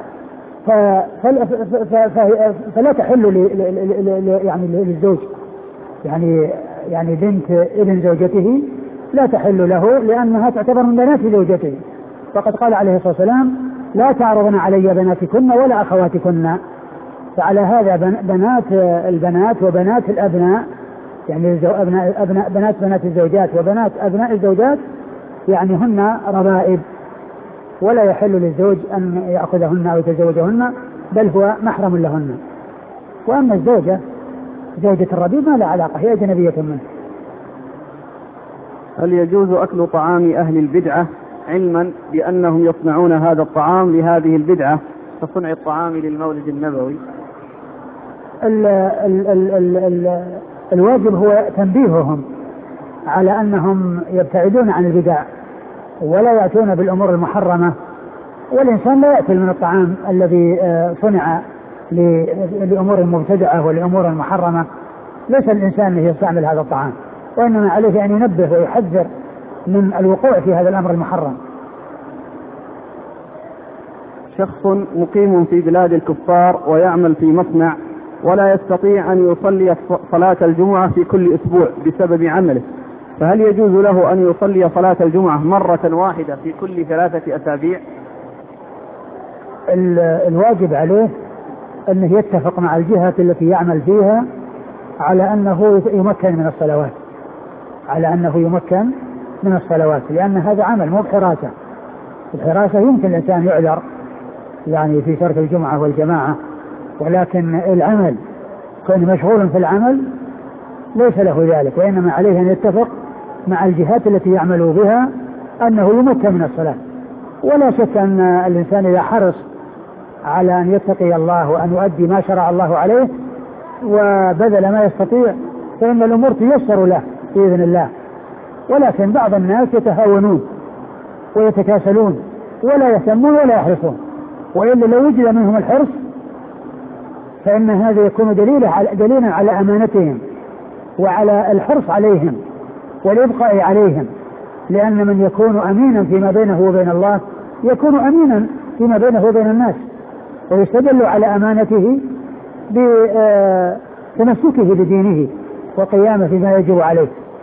فلا تحل يعني للزوج، يعني يعني بنت ابن زوجته لا تحل له لأنها تعتبر من بنات زوجته، فقد قال عليه الصلاة والسلام: لا تعرضن علي بناتكن ولا أخواتكن. فعلى هذا بنات البنات وبنات الأبناء، يعني أبناء أبناء بنات بنات الزوجات وبنات أبناء الزوجات يعني هن ربائب، ولا يحل للزوج أن يأخذهن أو يتزوجهن، بل هو محرم لهن. وأما الزوجة زوجة الربيب ما لا علاقة، هي أجنبية منه. هل يجوز أكل طعام أهل البدعة علما بأنهم يصنعون هذا الطعام لهذه البدعة كصنع الطعام للمولد النبوي؟ ال ال ال ال ال الواجب هو تنبيههم على أنهم يبتعدون عن البدع ولا يأتون بالأمور المحرمة، والإنسان لا يأكل من الطعام الذي صنع لأمور مبتدعة ولأمور محرمة. ليس الإنسان يستعمل هذا الطعام، وإنما عليه أن ينبه ويحذر من الوقوع في هذا الأمر المحرم. شخص مقيم في بلاد الكفار ويعمل في مصنع ولا يستطيع أن يصلي صلاة الجمعة في كل أسبوع بسبب عمله، فهل يجوز له أن يصلي صلاة الجمعة مرة واحدة في كل ثلاثة أسابيع؟ الواجب عليه أنه يتفق مع الجهة التي يعمل فيها على أنه يمكن من الصلوات، على أنه يمكن من الصلوات، لأن هذا عمل مو بحراسة. الحراسة يمكن الإنسان يعذر يعني في ترك الجمعة والجماعة، ولكن العمل كان مشغول في العمل ليس له ذلك، وإنما عليه أن يتفق مع الجهات التي يعمل بها أنه يمكن من الصلاة. ولا شك أن الإنسان إذا حرص على أن يتقي الله وأن يؤدي ما شرع الله عليه وبذل ما يستطيع فإن الأمور تيسر له بإذن الله. ولكن بعض الناس يتهاونون ويتكاسلون ولا يهتمون ولا يحرصون، وإلا لو وجد منهم الحرص فإن هذا يكون دليلا على أمانتهم وعلى الحرص عليهم والإبقاء عليهم، لأن من يكون أمينا فيما بينه وبين الله يكون أمينا فيما بينه وبين الناس، ويستدل على أمانته بتمسكه بدينه وقيامه بما يجب عليه.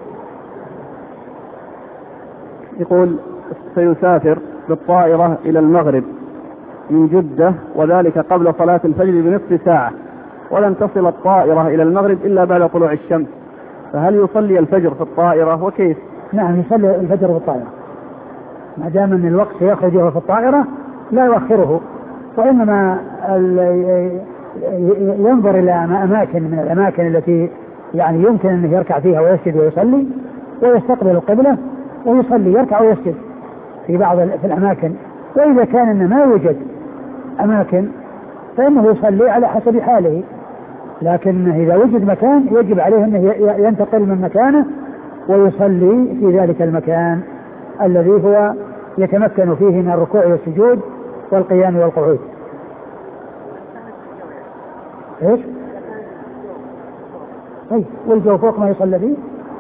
يقول سيسافر بالطائرة إلى المغرب من جدة وذلك قبل صلاة الفجر بنصف ساعة، ولن تصل الطائرة إلى المغرب إلا بعد طلوع الشمس، فهل يصلي الفجر في الطائرة وكيف؟ نعم يصلي الفجر في الطائرة، ما دام أن الوقت يخرجه في الطائرة لا يؤخره، وإنما ينظر إلى أماكن من الأماكن التي يعني يمكن أن يركع فيها ويسجد ويصلي، ويستقبل القبلة ويصلي يركع ويسجد في بعض في الأماكن. وإذا كان أن ما يوجد أماكن فإنه يصلي على حسب حاله، لكن إذا وجد مكان يجب عليه أنه ينتقل من مكانه ويصلي في ذلك المكان الذي هو يتمكن فيه من الركوع والسجود والقيام والقعود. ايش؟ اي والجو فوق ما يصلى فيه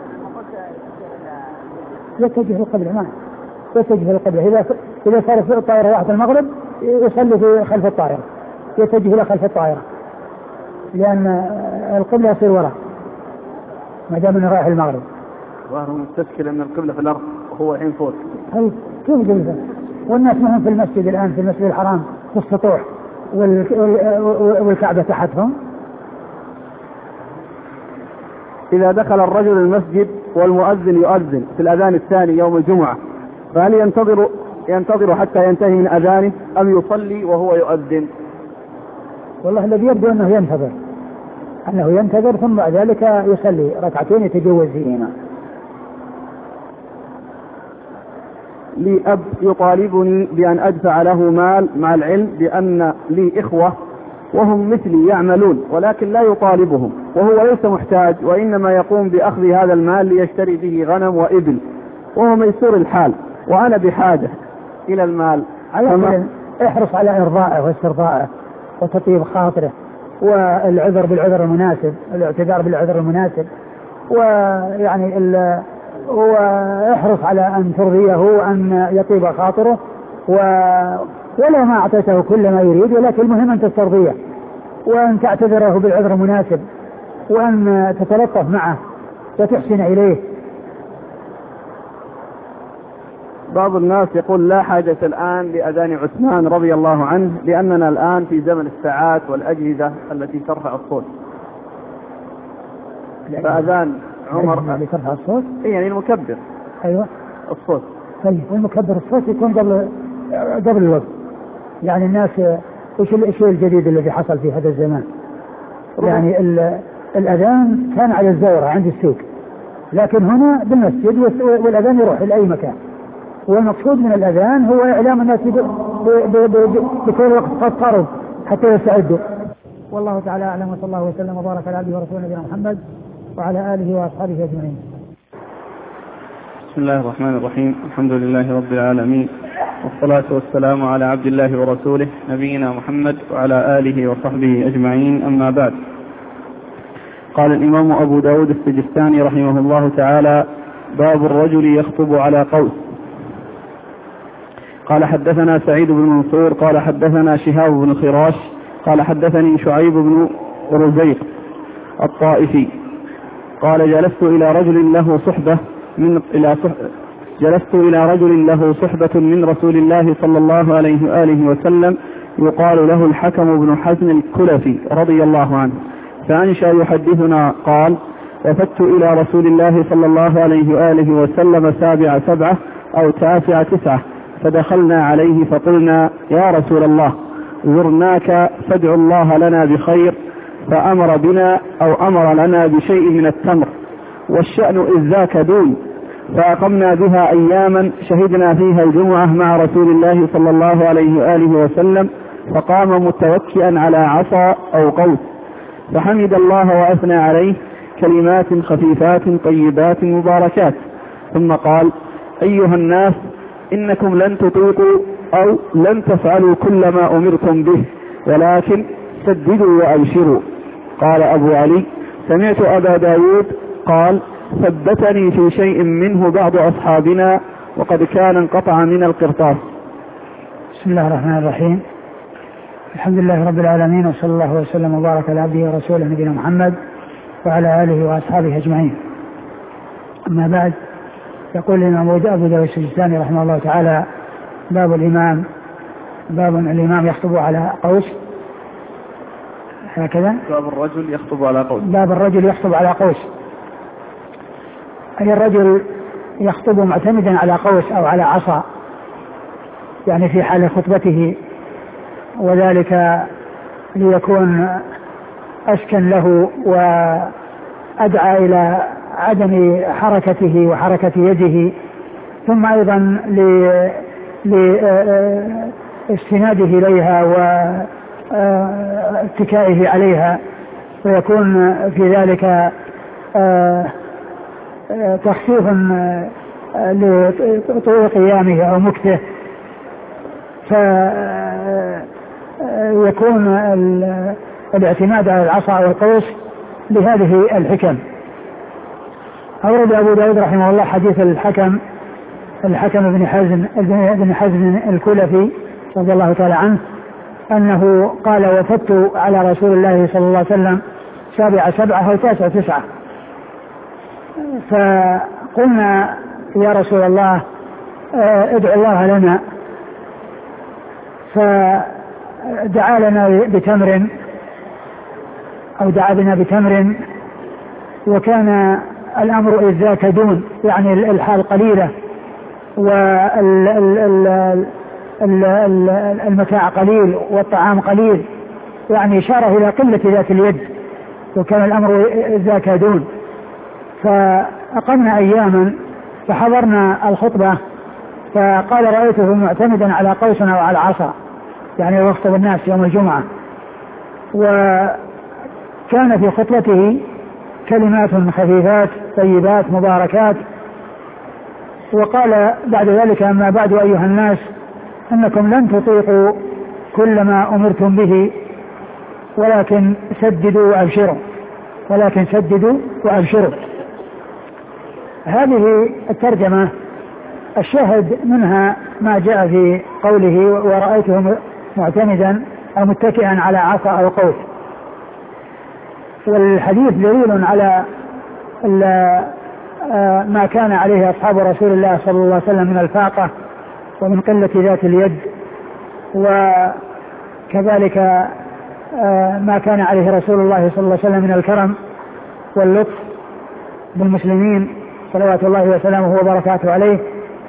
يتجه القبلة، نعم يتجه القبلة. إذا إذا صار في الطائرة راحت المغرب يصلي في خلف الطائرة، يتجه إلى خلف الطائرة، لأن القبلة يصير وراء ما دام انه رايح المغرب. ظاهر مستشكل أن القبلة في الأرض وهو الحين فوق. هل كيف قلت؟ والناس مهم في المسجد الآن في المسجد الحرام في السطوح والكعبة تحتهم. إذا دخل الرجل المسجد والمؤذن يؤذن في الأذان الثاني يوم الجمعة، فهل ينتظر ينتظر حتى ينتهي من أذانه أم يصلي وهو يؤذن؟ والله الذي يبدو أنه ينتظر أنه ينتظر ثم بعد ذلك يصلي ركعتين يتجوز فيهما. لي أب يطالبني بأن أدفع له مال مع العلم بأن لي إخوة وهم مثلي يعملون ولكن لا يطالبهم، وهو ليس محتاج وإنما يقوم بأخذ هذا المال ليشتري به غنم وإبل، وهو ميسور الحال وأنا بحاجة إلى المال. على احرص على إرضائه واسترضائه وتطيب خاطره والعذر بالعذر المناسب، الاعتذار بالعذر المناسب، ويعني ال واحرص على أن ترضيه وأن يطيب خاطره، و... ولو ما أعطيته كل ما يريد ولكن المهم أن تسترضيه وأن تعتذره بالعذر المناسب وأن تتلطف معه وتحسن إليه. بعض الناس يقول لا حاجة الآن لأذان عثمان رضي الله عنه لأننا الآن في زمن الساعات والأجهزة التي ترفع الصوت، فأذان عمر اللي ترفع الصوت يعني المكبر أيوة الصوت. طيب والمكبر الصوت يكون قبل قبل الوقت، يعني الناس ايش الشيء الجديد الذي حصل في هذا الزمان؟ يعني الأذان كان على الزورة عند السوق، لكن هنا بالمسجد والأذان يروح إلى أي مكان، والمقصود من الأذان هو إعلام الناس بكل وقت قد قرب حتى يستعدوا. والله تعالى أعلم، وصلى الله وسلم وبارك على عبده ورسوله نبينا محمد وعلى آله وأصحابه أجمعين. بسم الله الرحمن الرحيم، الحمد لله رب العالمين، والصلاة والسلام على عبد الله ورسوله نبينا محمد وعلى آله وصحبه أجمعين، أما بعد. قال الإمام أبو داود السجستاني رحمه الله تعالى: باب الرجل يخطب على قوس. قال حدثنا سعيد بن منصور قال حدثنا شهاب بن خراش قال حدثني شعيب بن رزيق الطائفي قال جلست إلى رجل له صحبة من إلى صح جلست إلى رجل له صحبة من رسول الله صلى الله عليه وآله وسلم يقال له الحكم بن حزم الكلفي رضي الله عنه، فأنشأ يحدثنا قال: وفدت إلى رسول الله صلى الله عليه وآله وسلم سابع سبعة أو تاسع تسعة، فدخلنا عليه فقلنا: يا رسول الله، زرناك فادع الله لنا بخير، فأمر بنا أو أمر لنا بشيء من التمر، والشأن إذ ذاك دون، فأقمنا بها أياما شهدنا فيها الجمعة مع رسول الله صلى الله عليه وآله وسلم، فقام متوكئا على عصا أو قوس فحمد الله وأثنى عليه كلمات خفيفات طيبات مباركات، ثم قال: أيها الناس، إنكم لن تطيقوا أو لن تفعلوا كل ما أمرتم به، ولكن سددوا وأبشروا. قال أبو علي: سمعت أبا داود قال: ثبتني في شيء منه بعض أصحابنا وقد كان انقطع من القرطاس. بسم الله الرحمن الرحيم. الحمد لله رب العالمين، وصلى الله وسلم وبارك على عبده ورسوله نبينا محمد وعلى آله وأصحابه أجمعين. أما بعد، يقول الإمام أبو داود السجستاني رحمه الله تعالى: باب الإمام باب الإمام يخطب على قوس. هكذا باب الرجل يخطب على قوس. باب الرجل يخطب على قوس، أي الرجل يخطب معتمدا على قوس أو على عصا، يعني في حال خطبته، وذلك ليكون أسكن له وأدعى إلى عدم حركته وحركة يده، ثم أيضا لاستناده إليها واتكائه عليها، ويكون في ذلك تخفيف لطول قيامه أو مكته، فيكون الاعتماد على العصا والقوس بهذه الحكم. أورد أبو داود رحمه الله حديث الحكم الحكم بن حزم بن حزم الكلفي رضي الله تعالى عنه، أنه قال: وفدت على رسول الله صلى الله عليه وسلم سابع سبعة أو تاسع تسعة، فقلنا: يا رسول الله ادعو الله لنا، فدعا لنا بتمر أو دعا بنا بتمر، وكان الأمر إذ ذاك دون، يعني الحال قليلة والمتاع قليل والطعام قليل، يعني إشارة إلى قلة ذات اليد، وكان الأمر إذ ذاك دون. فأقمنا أياما فحضرنا الخطبة، فقال: رأيته معتمدا على قوس أو على عصا، يعني يخطب الناس يوم الجمعة، وكان في خطبته كلمات خفيفات طيبات مباركات. وقال بعد ذلك: أما بعد أيها الناس، أنكم لن تطيقوا كل ما أمرتم به، ولكن سددوا وأبشروا ولكن سددوا وأبشروا. هذه الترجمة الشاهد منها ما جاء في قوله: ورأيته معتمدا أو متكئا على عصا أو قوس. والحديث دليل على ما كان عليه أصحاب رسول الله صلى الله عليه وسلم من الفاقة ومن قلة ذات اليد، وكذلك ما كان عليه رسول الله صلى الله عليه وسلم من الكرم واللطف بالمسلمين صلوات الله وسلامه وبركاته عليه.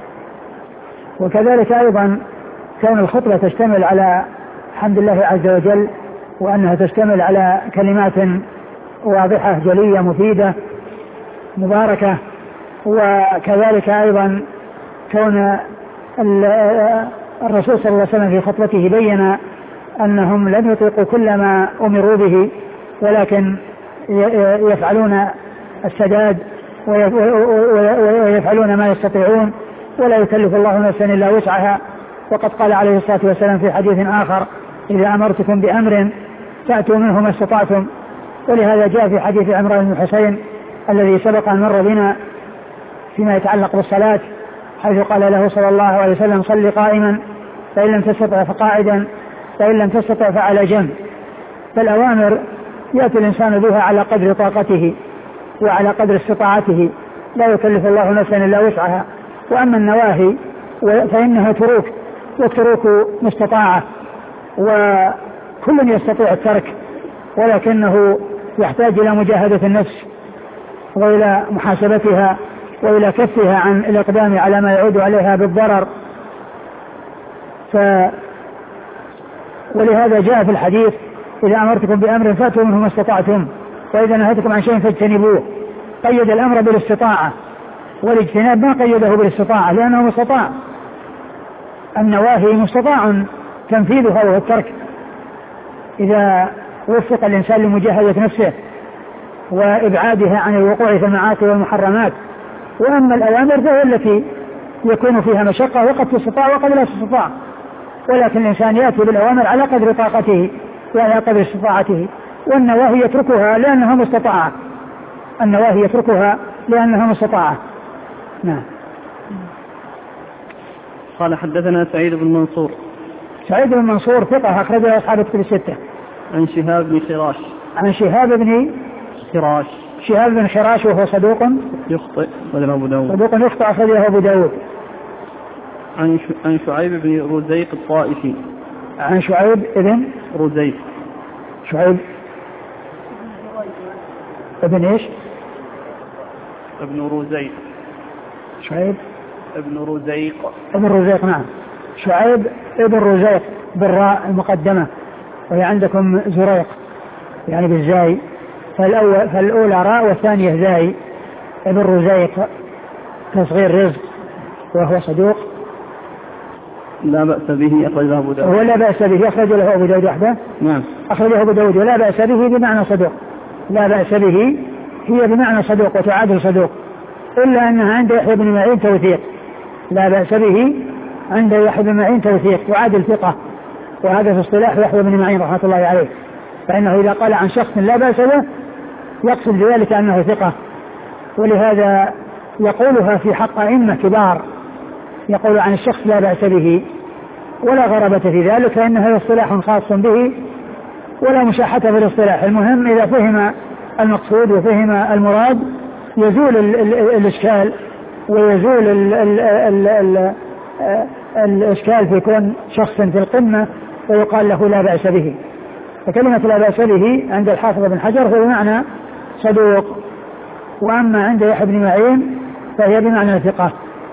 وكذلك أيضا كان الخطبة تشتمل على حمد الله عز وجل، وأنها تشتمل على كلمات واضحة جلية مفيدة مباركة. وكذلك أيضا كون الرسول صلى الله عليه وسلم في خطبته بين أنهم لن يطيقوا كل ما أمروا به، ولكن يفعلون السداد ويفعلون ما يستطيعون، ولا يكلف الله نفسا إلا وسعها. وقد قال عليه الصلاة والسلام في حديث آخر: إذا أمرتكم بأمر فأتوا منه ما استطعتم. ولهذا جاء في حديث عمران بن حسين الذي سبق أن مر بنا فيما يتعلق بالصلاة، حيث قال له صلى الله عليه وسلم: صل قائما، فإن لم تستطع فقاعدا، فإن لم تستطع فعلى جنب. فالأوامر يأتي الإنسان بها على قدر طاقته وعلى قدر استطاعته، لا يكلف الله نفسا إلا وسعها. وأما النواهي فإنها تروك، والتروك مستطاعة، وكل يستطيع الترك، ولكنه يحتاج إلى مجاهدة النفس وإلى محاسبتها وإلى كفها عن الإقدام على ما يعود عليها بالضرر. ف ولهذا جاء في الحديث: إذا أمرتكم بأمر فأتوا منه ما استطعتم، وإذا نهيتكم عن شيء فاجتنبوه. قيد الأمر بالاستطاعة، والاجتناب ما قيده بالاستطاعة لأنه مستطاع. النواهي مستطاع تنفيذها وهو الترك، إذا وفق الإنسان لمجاهدة نفسه وإبعادها عن الوقوع في المعاصي والمحرمات. وأما الأوامر فهي التي يكون فيها مشقة وقد تستطاع وقد لا تستطاع، ولكن الإنسان يأتي بالأوامر على قدر طاقته وعلى قدر استطاعته، والنواهي يتركها لأنها مستطاعة، النواهي يتركها لأنها مستطاعة. نعم. قال حدثنا سعيد بن منصور. سعيد بن منصور ثقة أخرجه أصحاب الكتب الستة. عن شهاب بن خراش. عن شهاب بن خراش. شهاب بن خراش وهو صدوق يخطئ أخرجه أبو داود. صدوق يخطئ أخرجه أبو داود. عن عن شعيب بن رزيق الطائفي. عن شعيب بن رزيق. شعيب ابن ايش؟ ابن رزيق. شعيب ابن رزيق. ابن رزيق نعم. شعيب ابن رزيق بالراء المقدمة، وهي عندكم زريق يعني بالزاي، فالأول فالأولى راء والثانية زاي. ابن رزيق تصغير رزق، وهو صدوق لا بأس به أخرجه أبو داود. ولا بأس به أخرج له أبو داود وحده. نعم. أخرجه أبو داود. ولا بأس به بمعنى صدوق، لا بأس به هي بمعنى صدوق وتعادل صدوق، إلا أنها عند يحيى بن معين توثيق. لا بأس به عند يحيى بن معين توثيق وعادل ثقة، وهذا في اصطلاح يحيى بن معين رحمة الله عليه، فإنه إذا قال عن شخص لا بأس به يقصد بذلك أنه ثقة، ولهذا يقولها في حق أئمة كبار، يقول عن الشخص لا بأس به ولا غرابة في ذلك، فإنه اصطلاح خاص به ولا مشاحة في الاصطلاح. المهم إذا فهم المقصود وفهم المراد يزول ال ال الإشكال، ويزول ال ال ال ال الإشكال في كون شخص في القمة ويقال له لا بأس به. فكلمة لا بأس به عند الحافظ بن حجر هو بمعنى صدوق، وأما عند يحيى بن معين فهي بمعنى ثقة.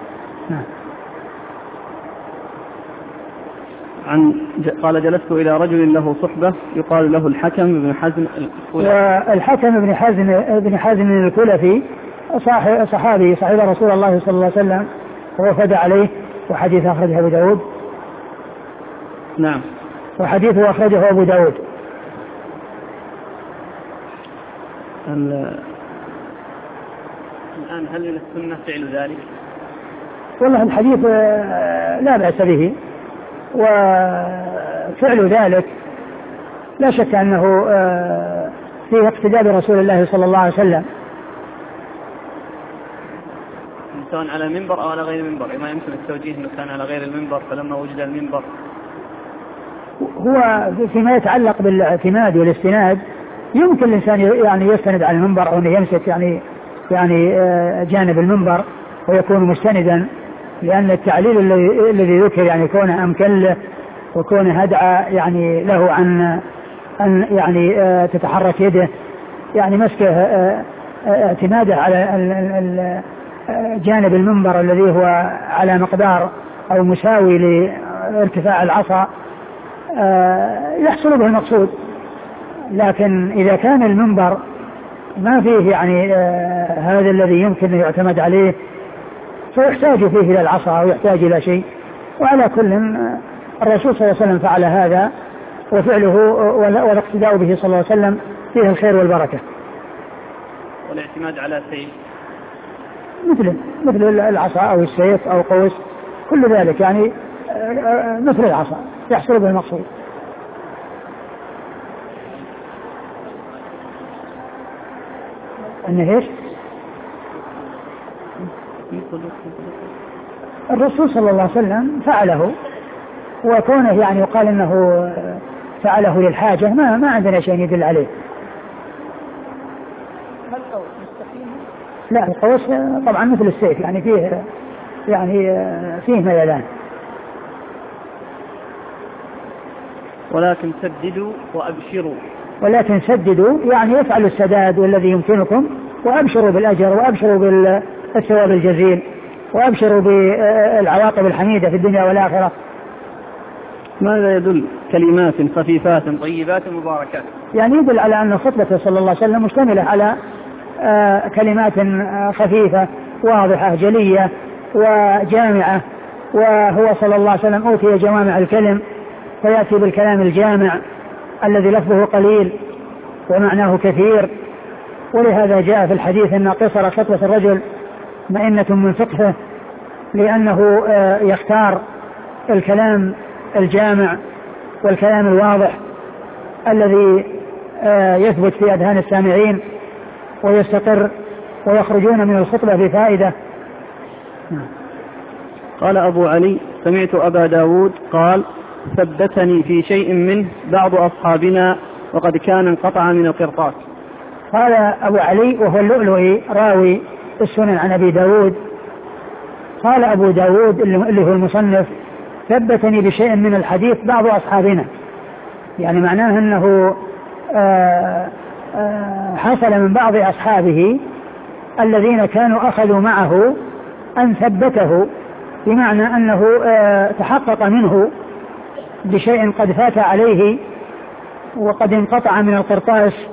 عن قال جلست إلى رجل له صحبة يقال له الحكم بن حزم الكلفي. والحكم بن حزم بن حزم الكلفي صحابي صحيح رسول الله صلى الله عليه وسلم ووفد عليه، وحديث أخرجه أبو داود. نعم. وحديثه أخرجه أبو داود. الآن هل من السنة فعل ذلك؟ والله الحديث لا بأس به، وفعل ذلك لا شك أنه فيه اقتداء برسول الله صلى الله عليه وسلم، سواء على المنبر أو على غير المنبر. ما يمكن التوجيه أنه كان على غير المنبر فلما وجد المنبر. هو فيما يتعلق بالاعتماد والاستناد يمكن الإنسان يعني يستند على المنبر أو يمسك يعني يعني جانب المنبر ويكون مستندا، لأن التعليل الذي الذي ذكر يعني كونه أمكن له وكونه هدعى يعني له عن أن يعني تتحرك يده، يعني مسكه اعتماده على جانب المنبر الذي هو على مقدار أو مساوي لارتفاع العصا يحصل به المقصود. لكن إذا كان المنبر ما فيه يعني هذا الذي يمكن أن يعتمد عليه فيحتاج فيه إلى العصا أو يحتاج إلى شيء. وعلى كل الرسول صلى الله عليه وسلم فعل هذا، وفعله والاقتداء به صلى الله عليه وسلم فيه الخير والبركة. والاعتماد على سيف مثل مثل العصا أو السيف أو قوس، كل ذلك يعني مثل العصا يحصل به المقصود. أنه إيش؟ الرسول صلى الله عليه وسلم فعله، وكونه يعني يقال أنه فعله للحاجة ما ما عندنا شيء يدل عليه. هل القوس مستقيم؟ لا القوس طبعا مثل السيف يعني فيه يعني فيه ميلان. ولكن سددوا وأبشروا. ولكن سددوا يعني يفعلوا السداد والذي يمكنكم، وأبشروا بالأجر وأبشروا بالثواب الجزيل وأبشروا بالعواقب الحميدة في الدنيا والآخرة. ماذا يدل؟ كلمات خفيفات طيبات مباركات، يعني يدل على أن خطبته صلى الله عليه وسلم مشتملة على كلمات خفيفة واضحة جلية وجامعة، وهو صلى الله عليه وسلم أوتي جوامع الكلم فيأتي بالكلام الجامع الذي لفظه قليل ومعناه كثير. ولهذا جاء في الحديث أن قصر خطبة الرجل مئنة من فقهه، لأنه يختار الكلام الجامع والكلام الواضح الذي يثبت في أذهان السامعين ويستقر ويخرجون من الخطبة بفائدة. قال أبو علي: سمعت أبا داود قال: ثبتني في شيء منه بعض أصحابنا وقد كان انقطع من القرطاس. قال أبو علي وهو اللؤلؤي راوي السنن عن أبي داود، قال أبو داود اللي هو المصنف: ثبتني بشيء من الحديث بعض أصحابنا، يعني معناه أنه آآ آآ حصل من بعض أصحابه الذين كانوا أخذوا معه أن ثبته، بمعنى أنه تحقق منه بشيء قد فات عليه وقد انقطع من القرطاس،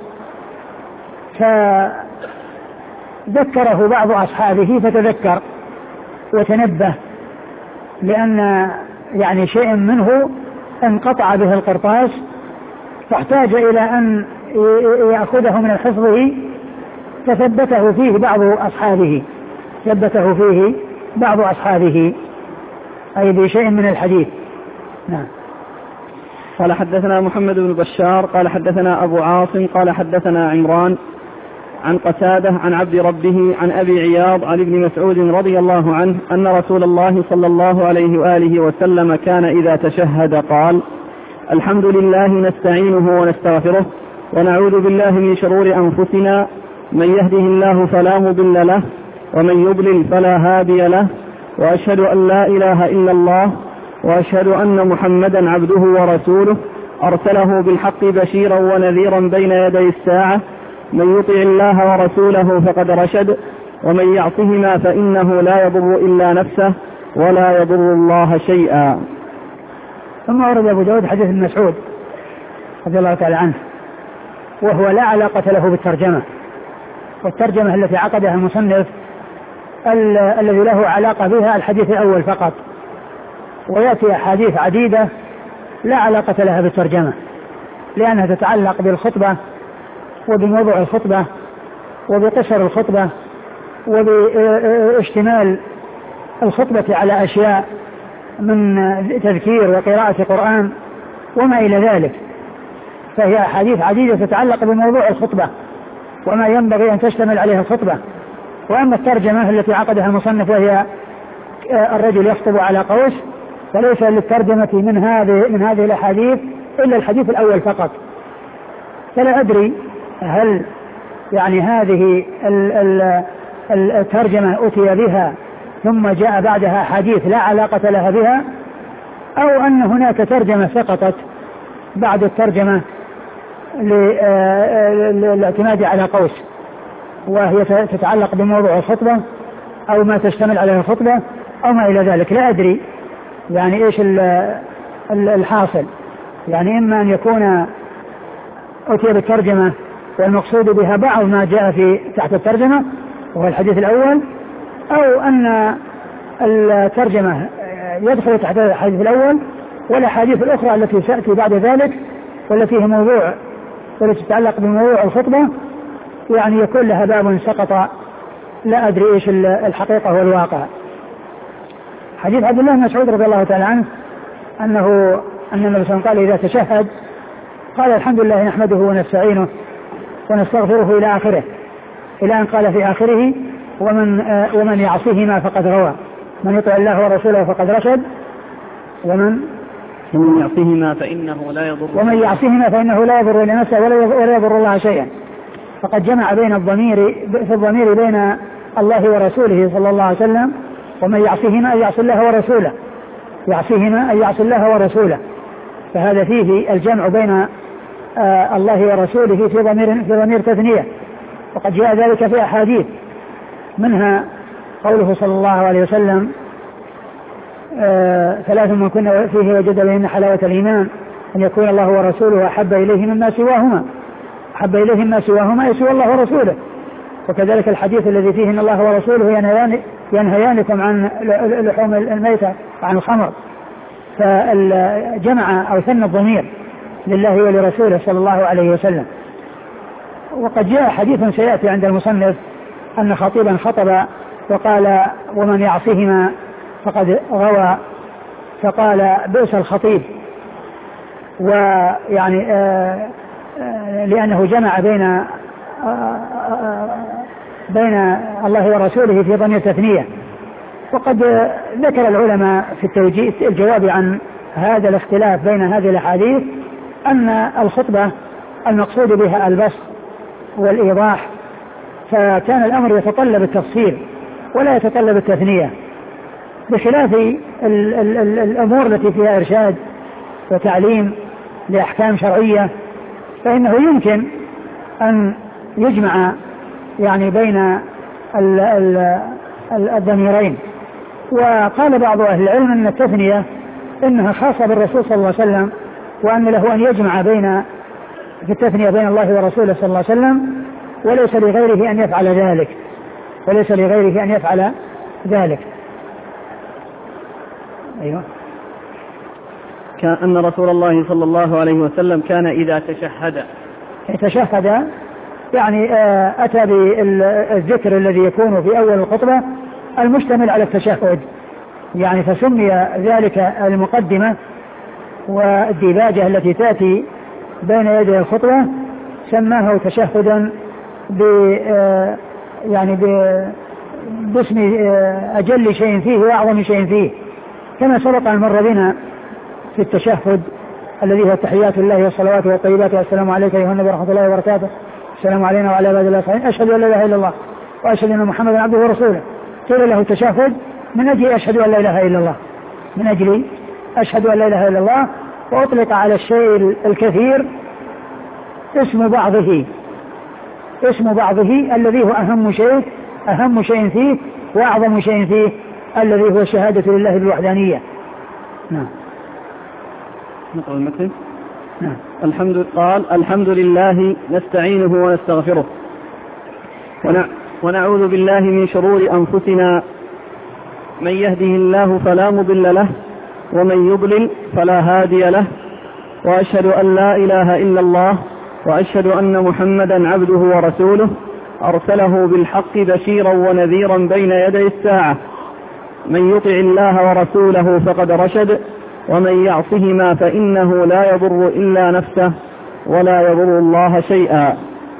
فذكره بعض أصحابه فتذكر وتنبه، لأن يعني شيء منه انقطع به القرطاس فاحتاج إلى أن يأخذه من حفظه فثبته فيه بعض أصحابه ثبته فيه بعض أصحابه أي بشيء من الحديث. نعم. قال حدثنا محمد بن بشار قال حدثنا أبو عاصم قال حدثنا عمران عن قتادة عن عبد ربه عن أبي عياض عن ابن مسعود رضي الله عنه أن رسول الله صلى الله عليه وآله وسلم كان إذا تشهد قال: الحمد لله نستعينه ونستغفره ونعوذ بالله من شرور أنفسنا، من يهده الله فلا مضل له ومن يضلل فلا هادي له، وأشهد أن لا إله إلا الله وأشهد أن محمدا عبده ورسوله أرسله بالحق بشيرا ونذيرا بين يدي الساعة، من يطع الله ورسوله فقد رشد ومن يعصهما فإنه لا يضر إلا نفسه ولا يضر الله شيئا. ثم ورد أبو داود حديث ابن مسعود رضي الله تعالى عنه، وهو لا علاقة له بالترجمة، والترجمة التي عقدها المصنف الذي له علاقة بها الحديث الأول فقط، ويأتي أحاديث عديدة لا علاقة لها بالترجمة، لأنها تتعلق بالخطبة وبموضوع الخطبة وبقصر الخطبة وباشتمال الخطبة على أشياء من تذكير وقراءة قرآن وما إلى ذلك، فهي أحاديث عديدة تتعلق بموضوع الخطبة وما ينبغي أن تشتمل عليها الخطبة. وأما الترجمة التي عقدها المصنف وهي الرجل يخطب على قوس، فليس للترجمة من هذه من هذه الأحاديث إلا الحديث الأول فقط. فلا أدري هل يعني هذه الترجمة أتي بها ثم جاء بعدها حديث لا علاقة لها بها، أو أن هناك ترجمة سقطت بعد الترجمة للاعتماد على قوس وهي تتعلق بموضوع الخطبة أو ما تشتمل عليه الخطبة أو ما إلى ذلك. لا أدري يعني إيش الحاصل، يعني إما أن يكون أتي بالترجمة والمقصود بها بعض ما جاء في تحت الترجمة وهو الحديث الأول، أو أن الترجمة يدخل تحت الحديث الأول والأحاديث الأخرى التي تأتي بعد ذلك والتي هي موضوع والتي تتعلق بموضوع الخطبة يعني يكون لها باب سقط. لا أدري إيش الحقيقة والواقع. حديث عبد الله بن مسعود رضي الله تعالى عنه أنه أن النبي صلى الله عليه وسلم قال إذا تشهد قال: الحمد لله نحمده ونستعينه ونستغفره إلى آخره، إلى أن قال في آخره: ومن آه ومن يعصيهما فقد غوى، من يطع الله ورسوله فقد رشد، ومن ومن يعصيهما فإنه لا يضر ومن يعصيهما فإنه لا يضر إلا نفسه ولا يضر الله شيئا. فقد جمع بين الضمير في الضمير بين الله ورسوله صلى الله عليه وسلم، ومن يعصيهما أن يعصي الله ورسوله، يعصيهما أن يعصي الله ورسوله، فهذا فيه الجمع بين آه الله ورسوله في ضمير في ضمير تثنية. وقد جاء ذلك في أحاديث منها قوله صلى الله عليه وسلم: آه ثلاث من كنا فيه وجد بهن حلاوة الإيمان، أن يكون الله ورسوله أحب إليه مما سواهما، أحب إليه مما سواهما يسوى الله ورسوله. وكذلك الحديث الذي فيه أن الله ورسوله ينهيان ينهيانكم عن لحوم الميتة وعن الخمر، فالجمع أو ثنى الضمير لله ولرسوله صلى الله عليه وسلم. وقد جاء حديث سيأتي عند المصنف أن خطيبا خطب وقال ومن يعصهما فقد غوى، فقال بئس الخطيب، ويعني آآ آآ لأنه جمع بين آآ آآ بين الله ورسوله في ضمير تثنية. وقد ذكر العلماء في التوجيه الجواب عن هذا الاختلاف بين هذه الأحاديث أن الخطبة المقصود بها البسط والإيضاح، فكان الأمر يتطلب التفصيل ولا يتطلب التثنية، بخلاف ال ال ال الأمور التي فيها إرشاد وتعليم لأحكام شرعية، فإنه يمكن أن يجمع يعني بين الضميرين. وقال بعض أهل العلم أن التثنية إنها خاصة بالرسول صلى الله عليه وسلم، وأن له أن يجمع بين في التثنية بين الله ورسوله صلى الله عليه وسلم، وليس لغيره أن يفعل ذلك وليس لغيره أن يفعل ذلك. أيوة. كأن رسول الله صلى الله عليه وسلم كان إذا تشهد تشهد يعني أتى بالذكر الذي يكون في أول الخطبة المشتمل على التشهد، يعني فسمي ذلك المقدمة والديباجة التي تأتي بين يدي الخطبة سماه تشهدا ب يعني باسم أجل شيء فيه وأعظم شيء فيه، كما سبق أن مر بنا في التشهد الذي هو تحيات الله والصلوات والطيبات والسلام عليك أيها النبي ورحمة الله وبركاته، السلام علينا وعلى عباد الله الصالحين، أشهد أن لا إله إلا الله وأشهد أن محمدا عبده ورسوله. قيل له التشهد من أجل أشهد أن لا إله إلا الله، من أجل أشهد أن لا إله إلا الله، وأطلق على الشيء الكثير اسم بعضه اسم بعضه الذي هو أهم شيء أهم شيء فيه وأعظم شيء فيه الذي هو الشهادة لله بالوحدانية. نعم. نقرأ المتن. نعم. الحمد قال الحمد لله نستعينه ونستغفره ونعوذ بالله من شرور أنفسنا، من يهده الله فلا مضل له ومن يضلل فلا هادي له، وأشهد أن لا إله إلا الله وأشهد أن محمدا عبده ورسوله أرسله بالحق بشيرا ونذيرا بين يدي الساعة، من يطع الله ورسوله فقد رشد، ومن يعصهما فإنه لا يضر إلا نفسه ولا يضر الله شيئا.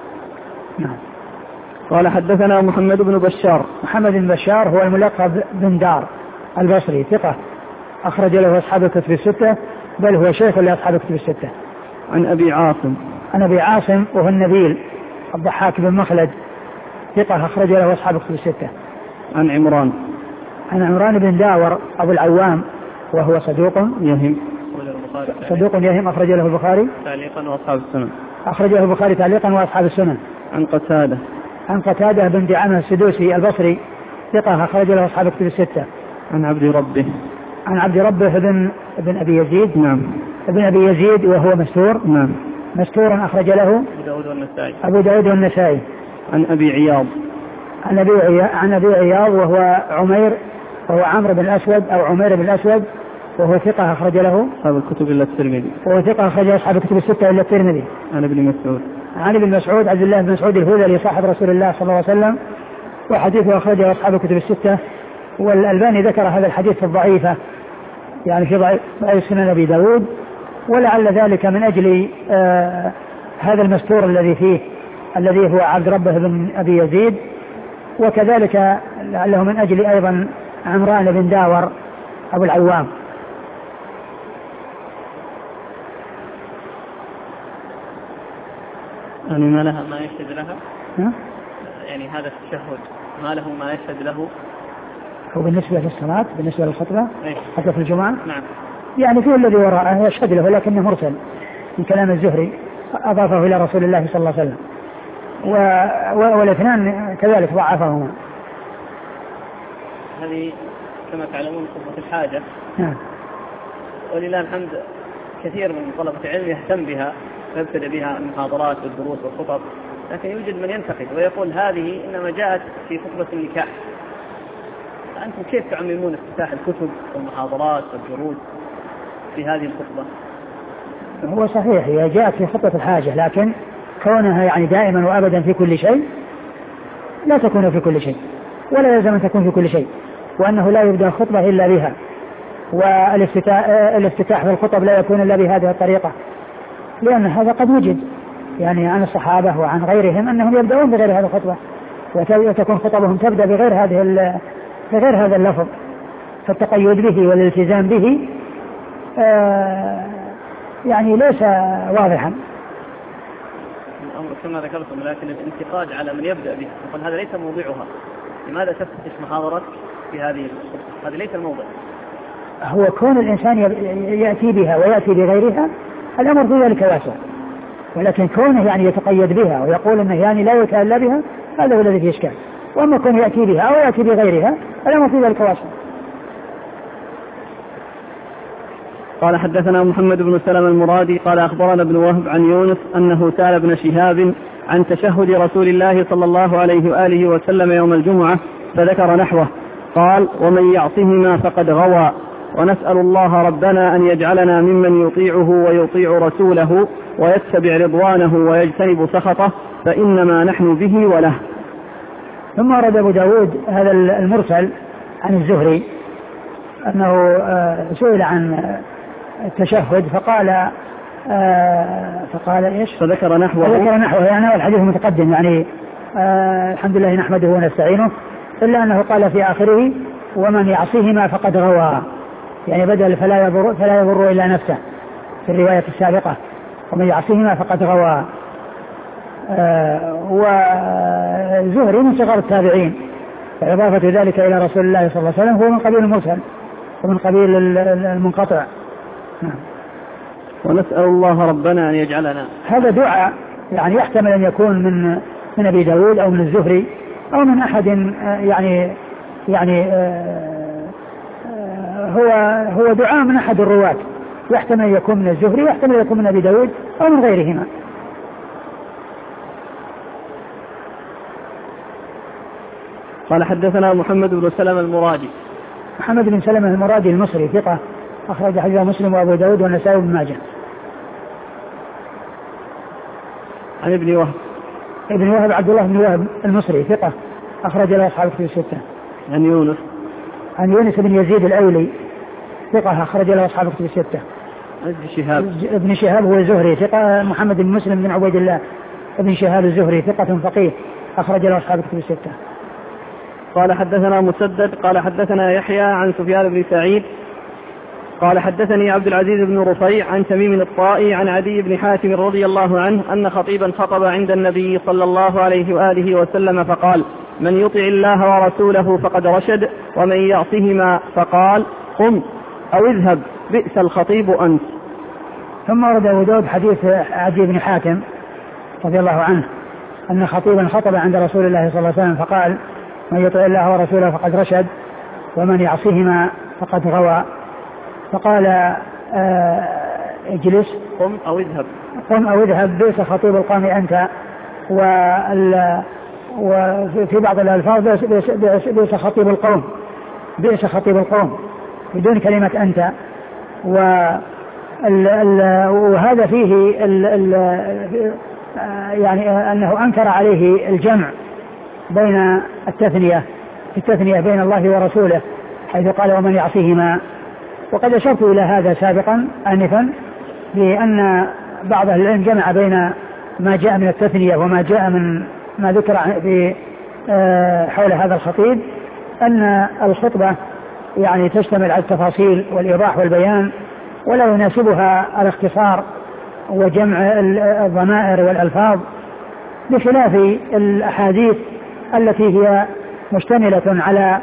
قال حدثنا محمد بن بشار. محمد بن بشار هو الملقب بن دار البصري، ثقة أخرج له أصحاب الكتب الستة، بل هو شيخ لأصحاب الكتب الستة. عن أبي عاصم. عن أبي عاصم وهو النبيل الضحاك بن مخلد، ثقة أخرج له أصحاب الكتب الستة. عن عمران. عن عمران بن داور أبو العوام وهو صدوق يهم صدوق يهم أخرج له البخاري تعليقا وأصحاب السنن. أخرج له البخاري تعليقا وأصحاب السنن. عن قتادة. عن قتادة بن دعامة السدوسي البصري، ثقة أخرج له أصحاب الكتب الستة. عن عبد ربه. عن عبد ربه بن ابن أبي يزيد. نعم. ابن أبي يزيد وهو مستور. نعم. مستور أخرج له أبو داود والنسائي. أبو داود والنسائي. عن أبي عياض. عن أبي عياض عن أبي عياض وهو عمير وهو عمرو بن الأسود أو عمير بن الأسود، وهو ثقة أخرج له أصحاب الكتب إلا الترمذي. وهو ثقة أخرج أصحاب الكتب الستة إلا الترمذي. عن ابن مسعود. عن ابن مسعود عبد الله بن مسعود الهذلي صاحب رسول الله صلى الله عليه وسلم، وحديثه أخرجه أصحاب الكتب الستة. والألباني ذكر هذا الحديث في الضعيفة، يعني في ضعيف سنن أبي داود، ولعل ذلك من أجل آه هذا المستور الذي فيه الذي هو عبد ربه بن أبي يزيد، وكذلك لعله من أجل أيضا عمران بن داور أبو العوام. يعني ما لها ما يشهد لها؟ ها؟ يعني هذا التشهد ما له ما يشهد له؟ هو بالنسبة للصلاة بالنسبة للخطبة حتى في الجمعة؟ نعم. يعني في الذي وراءه يشهد له لكنه مرسل من كلام الزهري أضافه إلى رسول الله صلى الله عليه وسلم، و... والاثنان كذلك ضعفهما. هذه كما تعلمون خطبة الحاجة. نعم. ولله الحمد كثير من طلبة العلم يهتم بها ويبتدئ بها المحاضرات والدروس والخطب، لكن يوجد من ينتقد ويقول هذه إنما جاءت في خطبة النكاح، فأنتم كيف تعممون افتتاح الكتب والمحاضرات والدروس في هذه الخطبة؟ هو صحيح هي جاءت في خطبة الحاجة، لكن كونها يعني دائما وأبدا في كل شيء لا تكون في كل شيء، ولا يلزم أن تكون في كل شيء، وأنه لا يبدأ الخطبة إلا بها، والافتتاح في الخطب لا يكون إلا بهذه الطريقة، لأن هذا قد وجد يعني عن الصحابة وعن غيرهم أنهم يبدأون بغير هذه الخطبة، وتكون خطبهم تبدأ بغير هذه بغير هذا اللفظ، فالتقيد به والالتزام به آه يعني ليس واضحا. الأمر كما ذكرتم، لكن الانتقاد على من يبدأ به يقول هذا ليس موضعها، لماذا تفتش محاضرة في هذه الخطبة؟ هذا ليس الموضع. هو كون الإنسان يأتي بها ويأتي بغيرها الأمر في ذلك واسع، ولكن كونه يعني يتقيد بها ويقول أنه يعني لا يتألى بها هذا هو الذي فيه إشكال، وأما كونه يأتي بها أو يأتي بغيرها الأمر في ذلك واسع. قال حدثنا محمد بن سلمة المرادي قال أخبرنا ابن وهب عن يونس أنه سأل ابن شهاب عن تشهد رسول الله صلى الله عليه وآله وسلم يوم الجمعة فذكر نحوه، قال ومن يعصهما فقد غوى، ونسأل الله ربنا أن يجعلنا ممن يطيعه ويطيع رسوله ويتبع رضوانه ويجتنب سخطه، فإنما نحن به وله. ثم أرد أبو داود هذا المرسل عن الزهري أنه سئل عن التشهد فقال فقال إيش فذكر نحوه فذكر نحوه يعني الحديث متقدم يعني الحمد لله نحمده ونستعينه، إلا أنه قال في آخره ومن يعصيهما فقد غوى، يعني بدل فلا يضر, فلا يضر إلا نفسه في الرواية السابقة، ومن يعصيهما فقد غوى. وزهري من صغار التابعين، فإضافة ذلك إلى رسول الله صلى الله عليه وسلم هو من قبيل المرسل ومن قبيل المنقطع. ونسأل الله ربنا أن يجعلنا، هذا دعاء يعني يحتمل أن يكون من من أبي داود أو من الزهري أو من أحد يعني يعني هو هو دعاء من أحد الرواة، يحتمل أن يكون من الزهري ويحتمل أن يكون من أبي داود أو من غيرهما. قال حدثنا محمد بن سلمة المرادي محمد بن سلمة المرادي المصري ثقة أخرج حديثه مسلم وأبو داود والنسائي وابن ماجه. عن ابن وهب ابن وهب عبد الله بن وهب المصري ثقة أخرج له أصحاب الكتب الستة. عن يونس عن يونس بن يزيد الأولي ثقة أخرج له أصحاب الكتب الستة. ابن شهاب ابن شهاب هو الزهري ثقة، محمد بن مسلم بن عبيد الله ابن شهاب الزهري ثقة فقيه أخرج له أصحاب الكتب الستة. قال حدثنا مسدد قال حدثنا يحيى عن سفيان بن سعيد قال حدثني عبد العزيز بن رفيع عن تميم الطائي عن عدي بن حاتم رضي الله عنه أن خطيبا خطب عند النبي صلى الله عليه وآله وسلم فقال من يطع الله ورسوله فقد رشد، ومن يعصهما فقال قم أو اذهب بئس الخطيب أنت. ثم ورد أبو داود حديث عدي بن حاتم رضي الله عنه أن خطيبا خطب عند رسول الله صلى الله عليه وسلم فقال من يطع الله ورسوله فقد رشد، ومن يعصهما فقد غوى، فقال آه اجلس قم أو اذهب قم أو اذهب بئس خطيب القوم أنت، وفي بعض الألفاظ بئس خطيب القوم بئس خطيب القوم بدون كلمة أنت. وهذا فيه ال ال يعني أنه أنكر عليه الجمع بين التثنية في التثنية بين الله ورسوله حيث قال ومن يعصيهما، وقد أشرت إلى هذا سابقا آنفا بأن بعض أهل العلم جمع بين ما جاء من التثنية وما جاء من ما ذكر في حول هذا الخطيب، أن الخطبة يعني تشتمل على التفاصيل والإيضاح والبيان، ولا يناسبها الاختصار وجمع الضمائر والألفاظ، بخلاف الأحاديث التي هي مشتملة على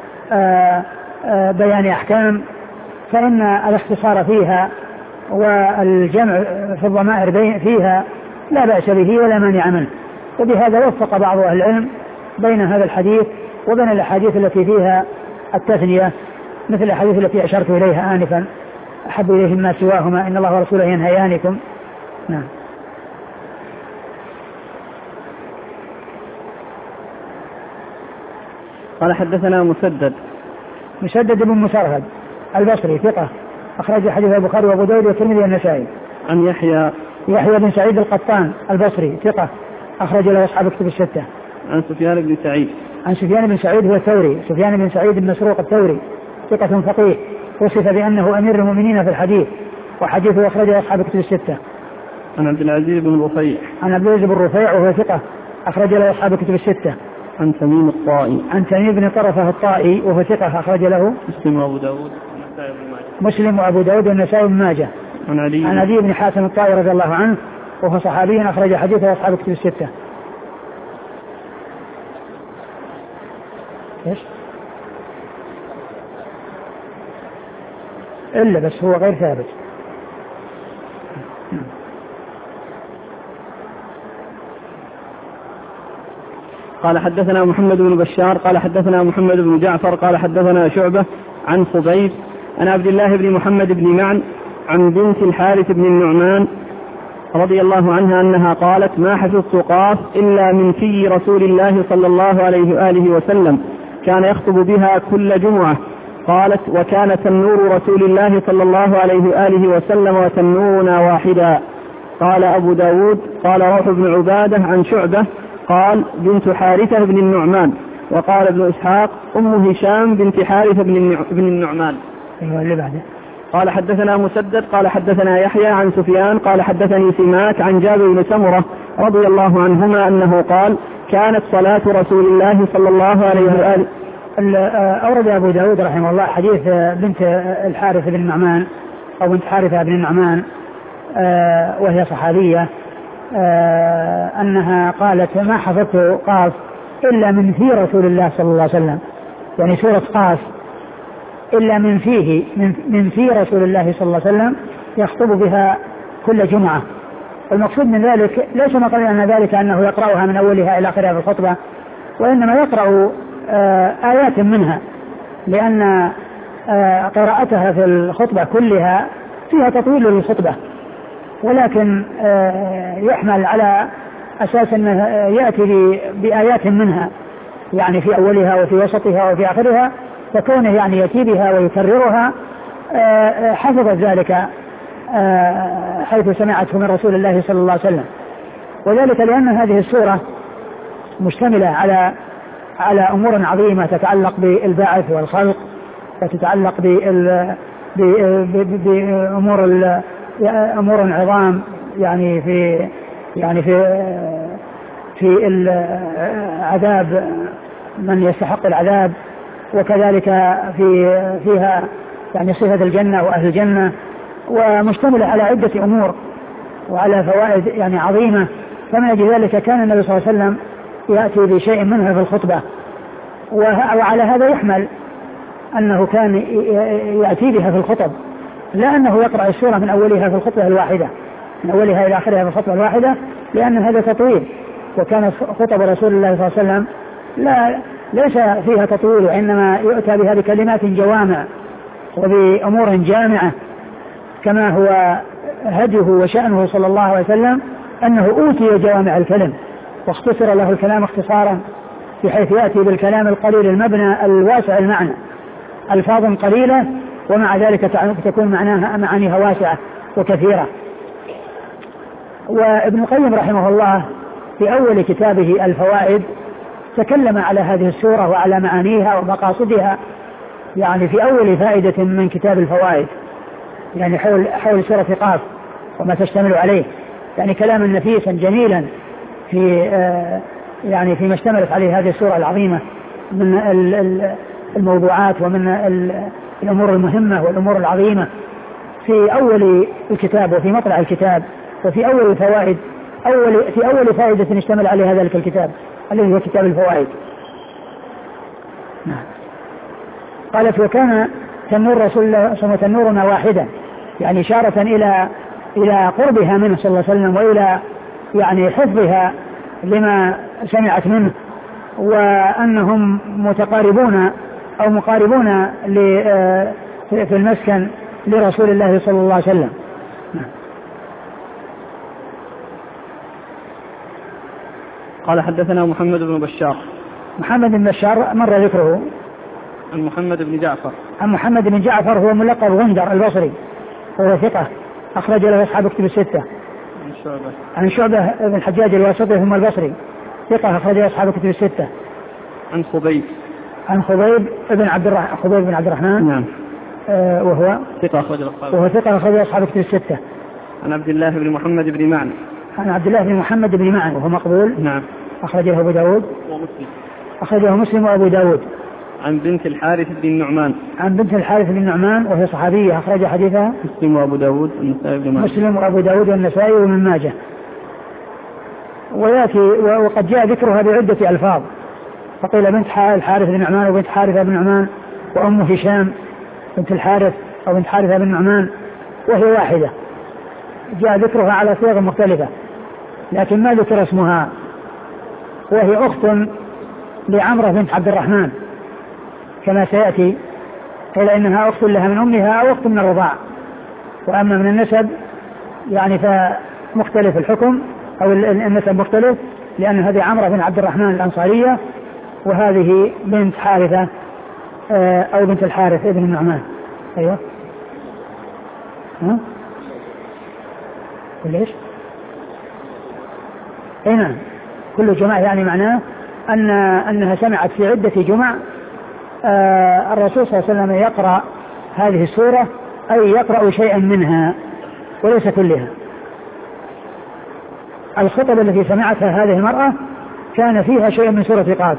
بيان أحكام، فإن الاختصار فيها والجمع في الضمائر فيها لا بأس به ولا مانع منه. وبهذا وفق بعض أهل العلم بين هذا الحديث وبين الأحاديث التي فيها التثنية، مثل الأحاديث التي أشرت إليها آنفا أحب إليهم ما سواهما إن الله ورسوله ينهيانكم. نعم. قال حدثنا مسدد مسدد بن مسرهد البصري ثقة أخرج حديث البخاري وأبو داود والترمذي والنسائي. عن يحيى يحيى بن سعيد القطان البصري ثقة أخرج له أصحاب كتب الستة. عن سفيان بن سعيد عن سفيان بن سعيد هو الثوري، سفيان بن سعيد المسروق الثوري ثقة فقيه، وصف بأنه أمير المؤمنين في الحديث، وحديثه أخرجه أصحاب كتب الستة. عن عبد العزيز بن رفيع عن عبد العزيز بن رفيع وهو ثقة أخرج له أصحاب كتب الستة. عن تميم الطائي عن تميم بن طرفة الطائي وهو ثقة أخرج له مسلم وأبو داود مسلم وأبو داود والنسائي بن ماجه. عن علي عن علي بن حاتم الطائي رضي الله عنه وهو صحابي أخرج حديثه أصحاب كتب الستة. إيش؟ إلا بس هو غير ثابت. قال حدثنا محمد بن بشار قال حدثنا محمد بن جعفر قال حدثنا شعبة عن صبيب عن عبد الله بن محمد بن معن عن بنت الحارث بن النعمان رضي الله عنها أنها قالت ما حفظت قاف إلا من في رسول الله صلى الله عليه وآله وسلم كان يخطب بها كل جمعة. قالت وكان تنور رسول الله صلى الله عليه وآله وسلم وتنورنا واحدا. قال أبو داود قال روح بن عبادة عن شعبة قال بنت حارثة بن النعمان. وقال ابن إسحاق أم هشام بنت حارثة بن النعمان. أيوة اللي بعده. قال حدثنا مسدد قال حدثنا يحيى عن سفيان قال حدثني سماك عن جابر بن سمرة رضي الله عنهما أنه قال كانت صلاة رسول الله صلى الله عليه وآله. أورد أبو داود رحمه الله حديث بنت الحارث بن النعمان أو بنت حارثة بن النعمان وهي صحابية أنها قالت ما حفظت قاف إلا من في رسول الله صلى الله عليه وسلم، يعني سورة قاف إلا من فيه من, من في رسول الله صلى الله عليه وسلم يخطب بها كل جمعة. المقصود من ذلك ليس مقصود أن ذلك أنه يقرأها من أولها إلى آخرها في الخطبة، وإنما يقرأ آيات منها، لأن قراءتها في الخطبة كلها فيها تطويل للخطبة، ولكن يحمل على أساس أنه يأتي بآيات منها يعني في أولها وفي وسطها وفي آخرها، فكونه يعني يأتي بها ويكررها حفظت ذلك حيث سمعته من رسول الله صلى الله عليه وسلم. وذلك لأن هذه السورة مشتملة على على أمور عظيمة تتعلق بالبعث والخلق، وتتعلق بأمور أمور عظام يعني في يعني في في العذاب من يستحق العذاب، وكذلك في فيها يعني صفة الجنة وأهل الجنة، ومشتملة على عدة أمور وعلى فوائد يعني عظيمة. فمن أجل ذلك كان النبي صلى الله عليه وسلم يأتي بشيء منها في الخطبة، وعلى هذا يحمل أنه كان يأتي بها في الخطب، لا أنه يقرأ السورة من أولها في الخطبة الواحدة من أولها إلى آخرها في الخطبة الواحدة، لأن هذا تطويل. وكان خطب رسول الله صلى الله عليه وسلم لا ليس فيها تطويل، وإنما يؤتى بها بكلمات جوامع وبأمور جامعة، كما هو هديه وشأنه صلى الله عليه وسلم أنه أوتي جوامع الكلم واختصر له الكلام اختصارا، بحيث يأتي بالكلام القليل المبنى الواسع المعنى، ألفاظ قليلة ومع ذلك تكون معناها معانيها واسعة وكثيرة. وابن القيم رحمه الله في أول كتابه الفوائد تكلم على هذه السورة وعلى معانيها ومقاصدها، يعني في أول فائدة من كتاب الفوائد، يعني حول حول سورة قاف وما تشتمل عليه، يعني كلاما نفيسا جميلا في آه يعني فيما اشتملت عليه هذه السورة العظيمة من الموضوعات ومن الأمور المهمة والأمور العظيمة في أول الكتاب وفي مطلع الكتاب وفي أول الفوائد، أول في أول فائدة اشتمل عليها ذلك الكتاب الذي هو كتاب الفوائد. نعم. قالت وكان تنور رسول الله صلى الله عليه وسلم تنورنا واحدا، يعني إشارة إلى إلى قربها منه صلى الله عليه وسلم وإلى يعني حفظها لما سمعت منه، وأنهم متقاربون أو مقاربون في المسكن لرسول الله صلى الله عليه وسلم. قال حدثنا محمد بن بشار. محمد بن بشار مر ذكره. عن محمد بن جعفر. عن محمد بن جعفر هو ملقب غندر البصري، هو ثقة أخرج له أصحاب كتب الستة. عن شعبة عن شعبة بن الحجاج الواسطي ثم البصري ثقة أخرج له أصحاب كتب الستة. عن خبيب عن خبيب بن عبد الرحمن خبيب بن عبد الرحمن نعم آه وهو ثقة أخرج له أصحاب وهو ثقة أخرج له أصحاب كتب الستة. عن عبد الله بن محمد بن معن عن عبد الله بن محمد بن معن وهو مقبول نعم أخرجه أبو داود ومسلم أخرجه مسلم وأبو داود. عن بنت الحارث بن النعمان عن بنت الحارث بن النعمان وهي صحابية أخرج حديثها مسلم وأبو داود والنسائي بن ماجه مسلم وأبو داود والنسائي ومن ماجه. ويأتي وقد جاء ذكرها بعدة ألفاظ فقيل بنت الحارث بن النعمان وبنت حارثة بن النعمان وأم هشام بنت الحارث أو بنت حارثة بن النعمان وهي واحدة جاء ذكرها على صيغ مختلفة لكن ما ذكر اسمها وهي أخت لعمرة بنت عبد الرحمن كما سيأتي قيل إنها أخت لها من أمها أو أخت من الرضاع. وأما من النسب يعني فمختلف الحكم أو النسب مختلف لأن هذه عمرة بن عبد الرحمن الأنصارية وهذه بنت حارثة أو بنت الحارث ابن النعمان. أيوة ها ليش هنا كل جماعة يعني معناه أن أنها سمعت في عدة جمع آه الرسول صلى الله عليه وسلم يقرأ هذه السورة أي يقرأ شيئا منها وليس كلها. الخطب التي سمعتها هذه المرأة كان فيها شيء من سورة قاف.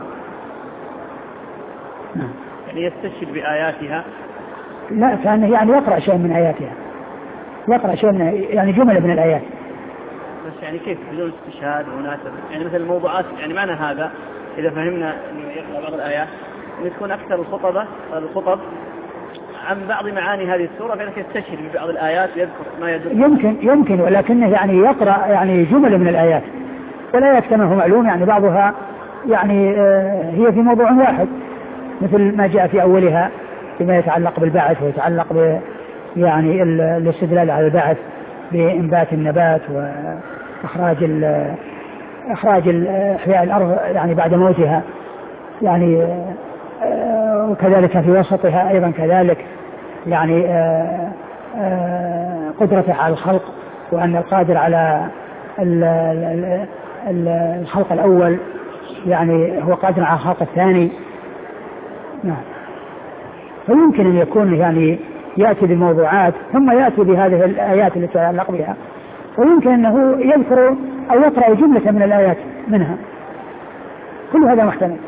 يعني يستشهد بآياتها لا كان يعني يقرأ شيء من آياتها يقرأ شيء من يعني جملة من الآيات. بس يعني كيف بدون استشهاد ومناسبة يعني مثل الموضوعات يعني معنى هذا إذا فهمنا أنه يقرأ بعض الآيات أن تكون أكثر الخطبة الخطب عن بعض معاني هذه السورة فإنك يستشهد ببعض الآيات ويذكر ما يدل. يمكن يمكن ولكنه يعني يقرأ يعني جملة من الآيات والآيات كما هو معلوم يعني بعضها يعني آه هي في موضوع واحد مثل ما جاء في أولها فيما يتعلق بالبعث ويتعلق ب يعني الاستدلال على البعث بإنبات النبات وإخراج ال إخراج إحياء الأرض يعني بعد موتها يعني آه وكذلك في وسطها أيضا كذلك يعني آه آه قدرته على الخلق وأن القادر على ال ال ال الخلق الأول يعني هو قادر على الخلق الثاني. نعم فيمكن أن يكون يعني يأتي بموضوعات ثم يأتي بهذه الآيات التي يتعلق بها ويمكن أنه يذكر أو يقرأ جملة من الآيات منها كل هذا محتمل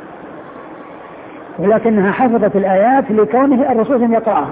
ولكنها حفظت الآيات لكونه الرسول يقرأها.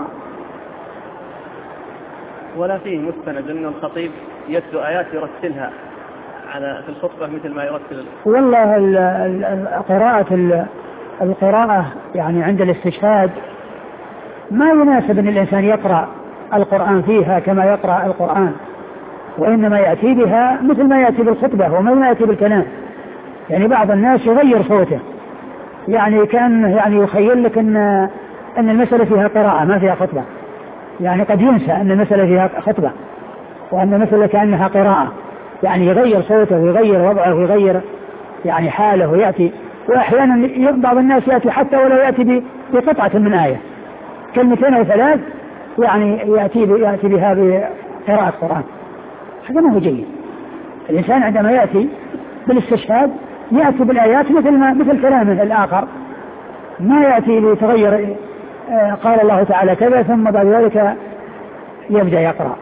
ولا فيه مستند أن الخطيب يتلو آيات يرتلها على في الخطبة مثل ما يرتل. والله القراءة القراءة يعني عند الاستشهاد ما يناسب أن الإنسان يقرأ القرآن فيها كما يقرأ القرآن وإنما يأتي بها مثل ما يأتي بالخطبة وما يأتي بالكلام. يعني بعض الناس يغير صوته يعني كان يعني يخيل لك أن أن المسألة فيها قراءة ما فيها خطبة يعني قد ينسى أن المسألة فيها خطبة وأن المسألة كأنها قراءة يعني يغير صوته ويغير وضعه ويغير يعني حاله ويأتي. وأحيانا بعض الناس يأتي حتى ولا يأتي بقطعة من آية كلمتين أو ثلاث يعني يأتي يأتي بها بقراءة القرآن. هذا ما هو جيد. الإنسان عندما يأتي بالاستشهاد يأتي بالآيات مثل ما مثل كلامه الآخر ما يأتي لتغير قال الله تعالى كذا ثم بعد ذلك يبدأ يقرأ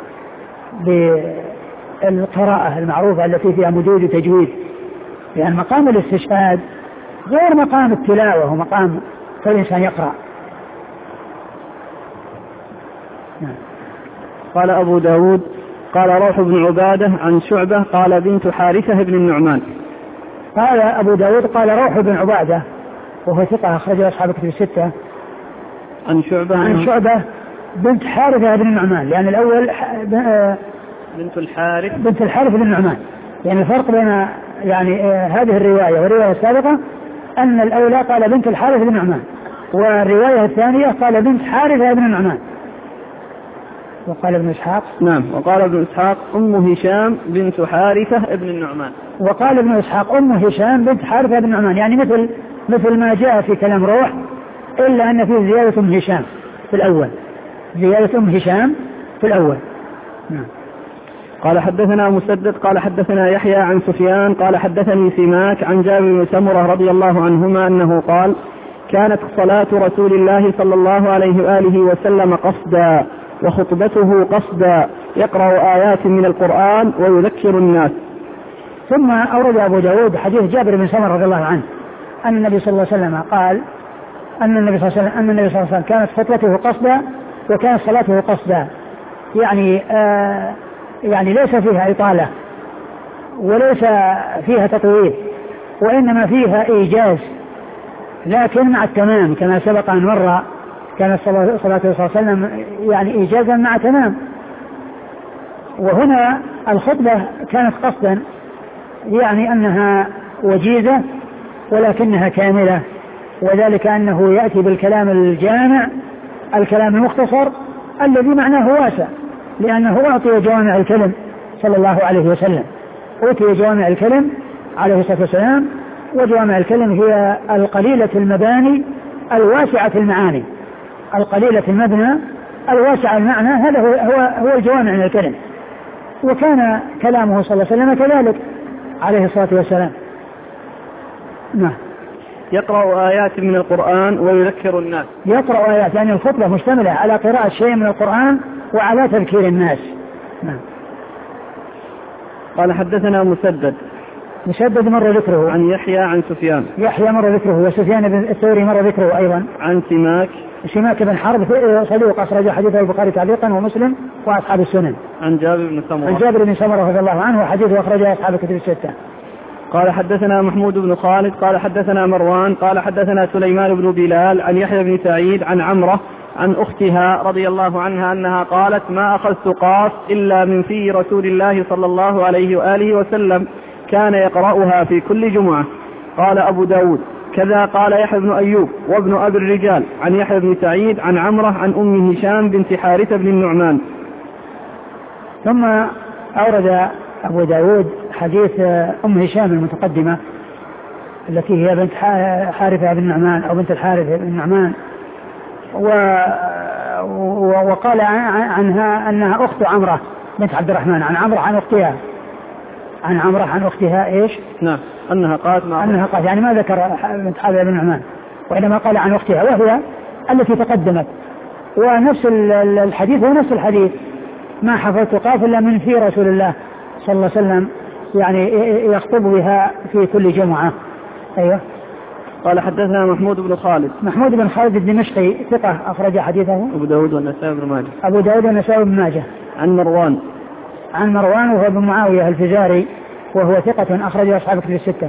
بالقراءة المعروفة التي فيها مدود وتجويد لأن مقام الاستشهاد غير مقام التلاوة ومقام فالإنسان يقرأ. قال أبو داود قال روح بن عبادة عن شعبة قال بنت حارثة بن النعمان. قال أبو داود قال روح بن عبادة وهو ثقة أخرجه أصحاب كتب الستة. عن شعبة عن شعبة بنت حارثة بن النعمان لأن الأول بنت الحارث بنت الحارث بن النعمان يعني الفرق بين يعني هذه الرواية والرواية السابقة أن الأولى قال بنت الحارث بن النعمان والرواية الثانية قال بنت حارثة بن النعمان. وقال ابن إسحاق نعم وقال ابن إسحاق أم هشام بنت حارثة ابن النعمان. وقال ابن إسحاق أم هشام بنت حارثة بن النعمان يعني مثل مثل ما جاء في كلام روح إلا أن فيه زيادة أم هشام في الأول زيادة أم هشام في الأول. نعم. قال حدثنا مسدد قال حدثنا يحيى عن سفيان قال حدثني سماك عن جابر بن سمرة رضي الله عنهما أنه قال كانت صلاة رسول الله صلى الله عليه وآله وسلم قصدا وخطبته قصدا يقرأ آيات من القرآن ويذكر الناس. ثم أورد أبو داود حديث جابر بن سمرة رضي الله عنه أن النبي صلى الله عليه وسلم قال أن النبي صلى الله عليه وسلم أن النبي صلى الله عليه وسلم كانت خطبته قصدا وكانت صلاته قصدا، يعني آه يعني ليس فيها إطالة وليس فيها تطويل وإنما فيها إيجاز، لكن مع التمام كما سبق أن مر. كانت صلاته صلى الله عليه وسلم يعني إيجازا مع تمام. وهنا الخطبة كانت قصدا، يعني أنها وجيزة ولكنها كاملة، وذلك أنه يأتي بالكلام الجامع الكلام المختصر الذي معناه واسع، لأنه أعطي جوامع الكلم صلى الله عليه وسلم، أعطي جوامع الكلم عليه الصلاة والسلام، وجوامع الكلم هي القليلة المباني الواسعة المعاني، القليلة المبنى الواسع المعنى، هذا هو, هو, هو الجوامع من الكلم. وكان كلامه صلى الله عليه وسلم كذلك عليه الصلاة والسلام. نعم. يقرأ آيات من القرآن ويذكر الناس. يقرأ آيات، يعني الخطبة مشتملة على قراءة شيء من القرآن وعلى تذكير الناس. نعم. قال حدثنا مسدد مسدد مر ذكره عن يحيى عن سفيان يحيى مر ذكره وسفيان بن الثوري مر ذكره أيضا عن سماك سماك بن حرب صدوق أخرج حديثه البخاري تعليقا ومسلم وأصحاب السنن. عن جابر بن سمرة عن جابر بن سمرة رضي الله عنه وحديثه أخرجه أصحاب الكتب الستة. قال حدثنا محمود بن خالد قال حدثنا مروان قال حدثنا سليمان بن بلال عن يحيى بن سعيد عن عمرة عن أختها رضي الله عنها أنها قالت ما أخذت قاف إلا من في رسول الله صلى الله عليه وآله وسلم كان يقرأها في كل جمعة. قال أبو داود كذا قال يحيى بن أيوب وابن أبي الرجال عن يحيى بن سعيد عن عمرة عن أم هشام بنت حارثة بن النعمان. ثم أورد أبو داود حديث أم هشام المتقدمة التي هي بنت حارثة بن النعمان أو بنت الحارث بن النعمان، و... وقال عنها أنها أخت عمرة بنت عبد الرحمن عن عمرة عن أختها عن عمرة عن أختها إيش؟ نعم أنها قالت ما أنها قالت، يعني ما ذكر بنت حارثة بن النعمان، وإنما قال عن أختها وهي التي تقدمت. ونفس الحديث هو نفس الحديث ما حفظت قاف إلا من في رسول الله صلى الله عليه وسلم، يعني يخطب بها في كل جمعة. أيوة. قال حدثنا محمود بن خالد محمود بن خالد الدمشقي ثقة أخرج حديثه أبو داود والنسائي بن ماجه أبو داود والنسائي بن ماجه. عن مروان عن مروان وهو بن معاوية الفزاري وهو ثقة أخرج أصحاب الكتب الستة.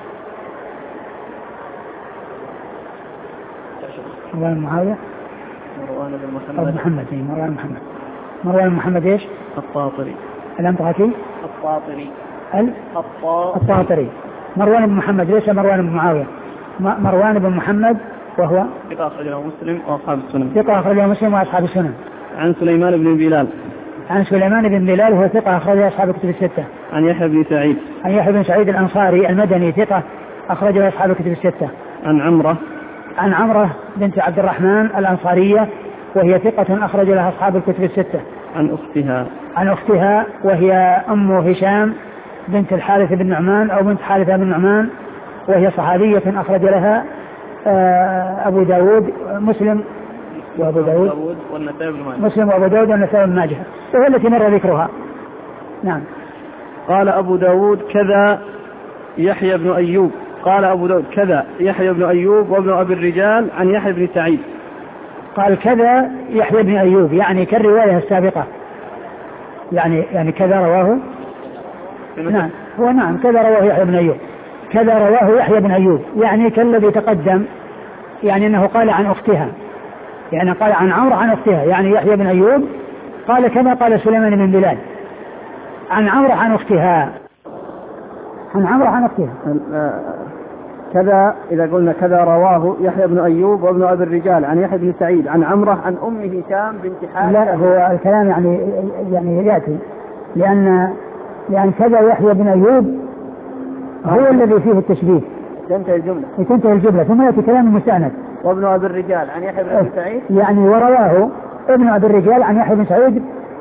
مروان معاوية مروان بن محمد محمد إيه مروان محمد مروان محمد إيش؟ الطاطري الأنطاكي الطاطري الطاطري مروان بن محمد ليس مروان بن معاوية، مروان بن محمد وهو ثقة أخرجه مسلم وأصحاب السنن ثقة أخرجه مسلم وأصحاب السنن. عن سليمان بن بلال عن سليمان بن بلال وهو ثقة أخرجه أصحاب الكتب الستة. عن يحيى بن سعيد عن يحيى بن سعيد الأنصاري المدني ثقة أخرجه أصحاب الكتب الستة. عن عمرة عن عمرة بنت عبد الرحمن الأنصارية وهي ثقة أخرج لها أصحاب الكتب الستة. عن أختها عن أختها وهي أم هشام بنت الحارث بن نعمان أو بنت حارثة بن نعمان وهي صحابية أخرج لها أبو داود مسلم وأبو داود مسلم وأبو داود والنسائي بن ماجه وهي التي مر ذكرها. نعم. قال أبو داود كذا يحيى بن أيوب قال أبو داود كذا يحيى بن أيوب وابن أبي الرجال عن يحيى بن سعيد. قال كذا يحيى بن أيوب يعني كالرواية السابقة، يعني يعني كذا رواه نعم هو نعم كذا رواه يحيى بن أيوب كذا رواه يحيى بن أيوب يعني كالذي تقدم، يعني أنه قال عن أختها، يعني قال عن عمرو عن أختها، يعني يحيى بن أيوب قال كما قال سليمان بن بلال عن عمرو عن أختها عن عمرو عن أختها. كذا إذا قلنا كذا رواه يحيى بن أيوب وابن أبي الرجال عن يحيى بن سعيد عن عمرة عن أم هشام بنت حارثة. لا هو الكلام يعني يعني يأتي لأن لأن كذا يحيى بن أيوب هو الذي فيه التشبيه تنتهي الجملة تنتهي الجملة ثم يأتي كلام مستأنف وابن أبي الرجال عن يحيى بن سعيد يعني ورواه ابن أبي الرجال عن يحيى بن سعيد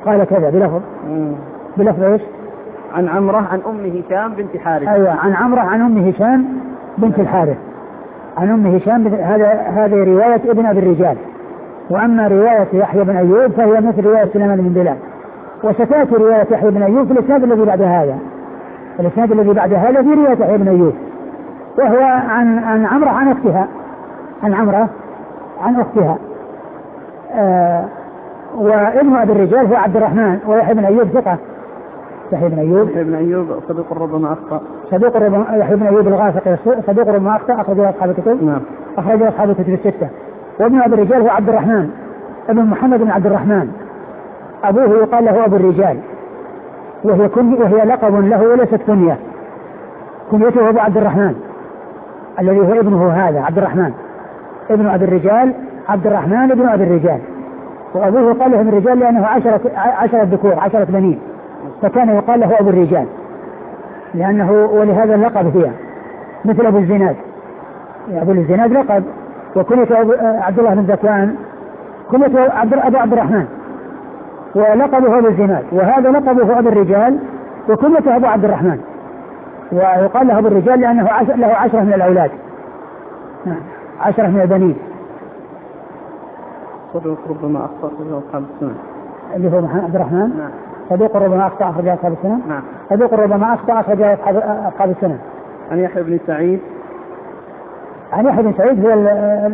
قال كذا بلفظ بلفظ ايش؟ عن عمرة عن أم هشام بنت حارث. أيوة عن عمرة عن أم هشام بنت الحارث. عن أم هشام بنت... هذا هذه رواية ابن أبي الرجال. وأما رواية يحيى بن أيوب فهي مثل رواية سليمان بن بلال. وستأتي رواية يحيى بن أيوب في الإسناد الذي بعد هذا. الإسناد الذي بعد هذا في رواية يحيى بن أيوب وهو عن عن عمرة عن أختها عن عمرة عن أختها. آه وابن أبي الرجال هو عبد الرحمن ويحيى بن أيوب ثقة. يحيى بن أيوب يحيى بن أيوب صدوق ربما أخطأ. صدوق ربما يحيى بن أيوب الغافقي صدوق ربما أخطأ أخرجه أصحاب الكتب. نعم. أخرجه أصحاب الكتب الستة. وابن أبي الرجال هو عبد الرحمن ابن محمد بن عبد الرحمن أبوه يقال له أبو الرجال وهي كنية وهي لقب له وليست كنية. كنيته أبو عبد الرحمن الذي هو ابنه هذا عبد الرحمن ابن أبي الرجال عبد الرحمن ابن أبي الرجال. وأبوه يقال له ابن الرجال لأنه عشرة عشرة ذكور عشرة بنين فكان يقال له أبو الرجال لأنه ولهذا اللقب هي مثل أبو الزناد. أبو الزناد لقب وكنيته عبد الله بن زكوان كنيته عبد أبو عبد الرحمن ولقبه أبو الزناد وهذا لقبه أبو الرجال وكنيته أبو عبد الرحمن ويقال له أبو الرجال لأنه عشر له عشرة من الأولاد عشرة من البنين. صدوق ربما أخطأ أخرجه أصحاب السنن. اللي هو عبد الرحمن. نعم. صدوق ربما أخطأ أخرجه أصحاب السنن. نعم. صدوق ربما أخطأ أخرجه أصحاب السنن. عن يحيى بن سعيد. عن يحيى بن سعيد هو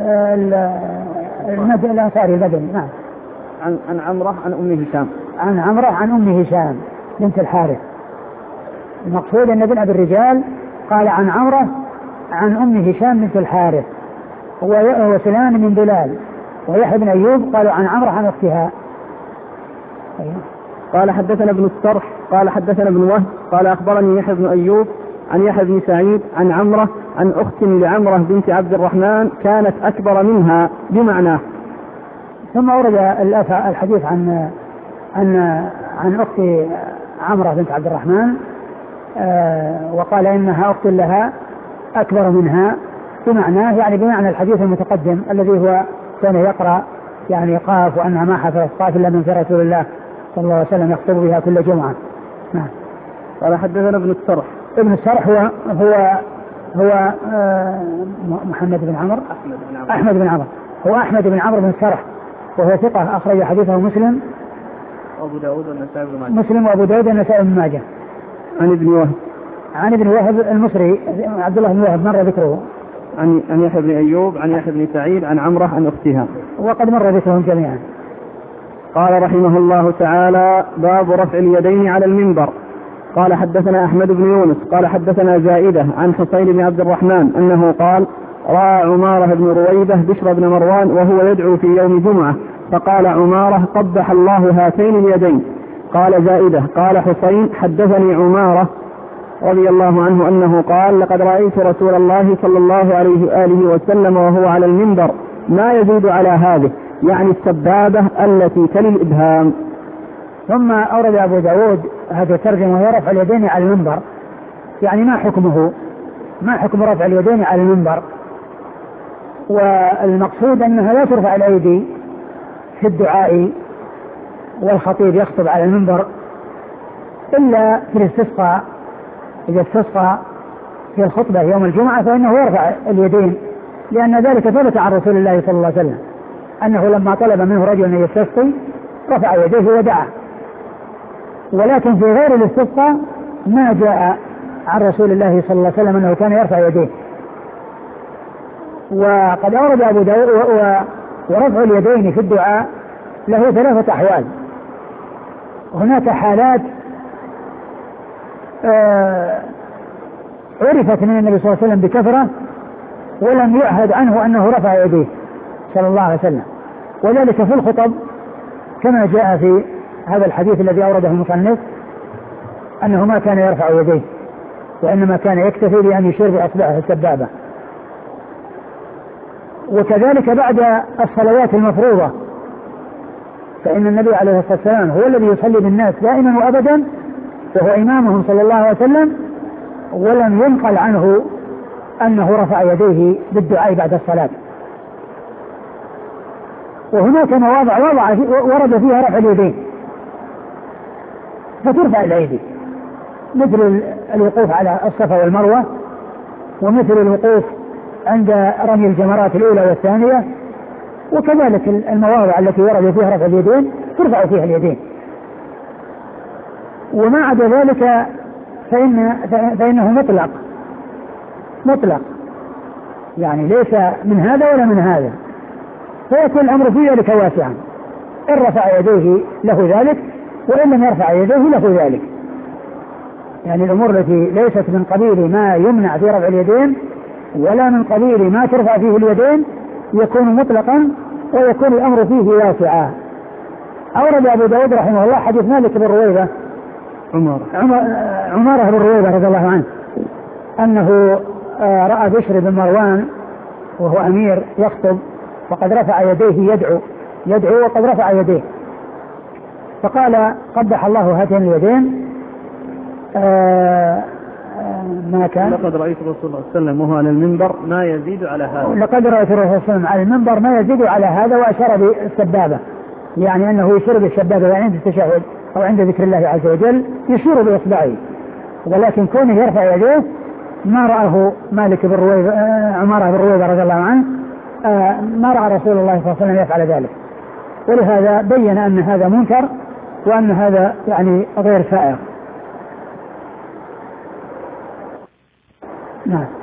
الأنصاري البدني. نعم. عن عن عمرة عن أم هشام. عن عمرة عن أم هشام بنت الحارث. المقصود أن ابن أبي الرجال قال عن عمرة عن أم هشام بنت الحارث وسلام بن بلال ويحيى بن أيوب قالوا عن عمرة عن أختها. أيوه. قال حدثنا ابن السرح قال حدثنا ابن وهب قال أخبرني يحيى بن أيوب عن يحيى بن سعيد عن عمرة عن أخت لعمرة بنت عبد الرحمن كانت أكبر منها بمعناه. ثم أورد الحديث عن عن عن أخت عمرة بنت عبد الرحمن آه وقال إنها أخت لها أكبر منها بمعناه يعني بمعنى الحديث المتقدم الذي هو كان يقرأ يعني قاف وأنها ما حفظت قاف إلا من رسول الله صلى الله عليه وسلم يخطب بها كل جمعة. نعم. قال حدثنا ابن السرح. ابن السرح هو هو هو آه محمد بن عمرو أحمد بن عمرو أحمد بن عمرو هو أحمد بن عمرو بن السرح وهو ثقة أخرج حديثه مسلم وأبو داود والنسائي بن ماجه. مسلم وأبو داود والنسائي بن ماجه. عن ابن وهب. عن ابن وهب المصري عبد الله بن وهب مر ذكره. عن عن يحيى بن أيوب عن يحيى بن سعيد عن عمرة عن أختها وقد مر ذكرهم جميعا. قال رحمه الله تعالى باب رفع اليدين على المنبر. قال حدثنا أحمد بن يونس قال حدثنا زائدة عن حسين بن عبد الرحمن أنه قال رأى عمارة بن رويبة بشر بن مروان وهو يدعو في يوم جمعة فقال عمارة قبح الله هاتين اليدين. قال زائدة قال حسين حدثني عمارة رضي الله عنه أنه قال لقد رأيت رسول الله صلى الله عليه وآله وسلم وهو على المنبر ما يزيد على هذه يعني السبابة التي تلي الإبهام. ثم أورد أبو داود هذا الترجمة وهي رفع اليدين على المنبر يعني ما حكمه ما حكم رفع اليدين على المنبر. والمقصود أنها لا ترفع الأيدي في الدعاء والخطيب يخطب على المنبر إلا في الاستسقاء. إذا استسقى في الخطبة يوم الجمعة فإنه يرفع اليدين لأن ذلك ثبت عن رسول الله صلى الله عليه وسلم أنه لما طلب منه رجل أن يستسقي رفع يديه ودعا. ولكن في غير الاستسقاء ما جاء عن رسول الله صلى الله عليه وسلم أنه كان يرفع يديه. وقد أورد أبو داود ورفع اليدين في الدعاء له ثلاثة أحوال. هناك حالات آه عرفت من النبي صلى الله عليه وسلم بكثرة ولم يعهد عنه أنه رفع يديه صلى الله عليه وسلم وذلك في الخطب كما جاء في هذا الحديث الذي أورده المصنف أنه ما كان يرفع يديه وإنما كان يكتفي بأن يشير بأصبعه السبابة. وكذلك بعد الصلوات المفروضة فإن النبي عليه الصلاة والسلام هو الذي يصلي بالناس دائما وأبدا وهو إمامهم صلى الله عليه وسلم ولم ينقل عنه أنه رفع يديه بالدعاء بعد الصلاة. وهناك مواضع وضع ورد فيها رفع اليدين فترفع الأيدي، مثل الوقوف على الصفا والمروة، ومثل الوقوف عند رمي الجمرات الأولى والثانية، وكذلك المواضع التي ورد فيها رفع اليدين ترفع فيها اليدين. وما عدا ذلك فإن فإنه مطلق مطلق يعني ليس من هذا ولا من هذا، فيكون الأمر في ذلك واسعا، إن رفع يديه له ذلك وإن لم يرفع يديه له ذلك. يعني الأمور التي ليست من قبيل ما يمنع في رفع اليدين ولا من قبيل ما ترفع فيه اليدين يكون مطلقا ويكون الأمر فيه واسعا. أورد أبو داود رحمه الله حديث مالك بن رويبة عمر عمارة بن رويبة رضي الله عنه أنه رأى بشر بن مروان وهو أمير يخطب وقد رفع يديه يدعو يدعو وقد رفع يديه، فقال قبح الله هاتين اليدين. آه ما كان لقد رأيت الرسول صلى الله عليه وسلم وهو على المنبر ما يزيد على هذا لقد رأيت الرسول صلى الله عليه وسلم على المنبر ما يزيد على هذا، وأشار بالسبابة، يعني أنه يشير بالسبابة يعني عند التشهد أو عند ذكر الله عز وجل يشير بإصبعه، ولكن كونه يرفع يديه ما رآه مالك بن رويبة عمارة بن رويبة رضي الله عنه، آه ما رأى رسول الله صلى الله عليه وسلم يفعل ذلك، ولهذا بين أن هذا منكر وأن هذا يعني غير سائغ. نعم.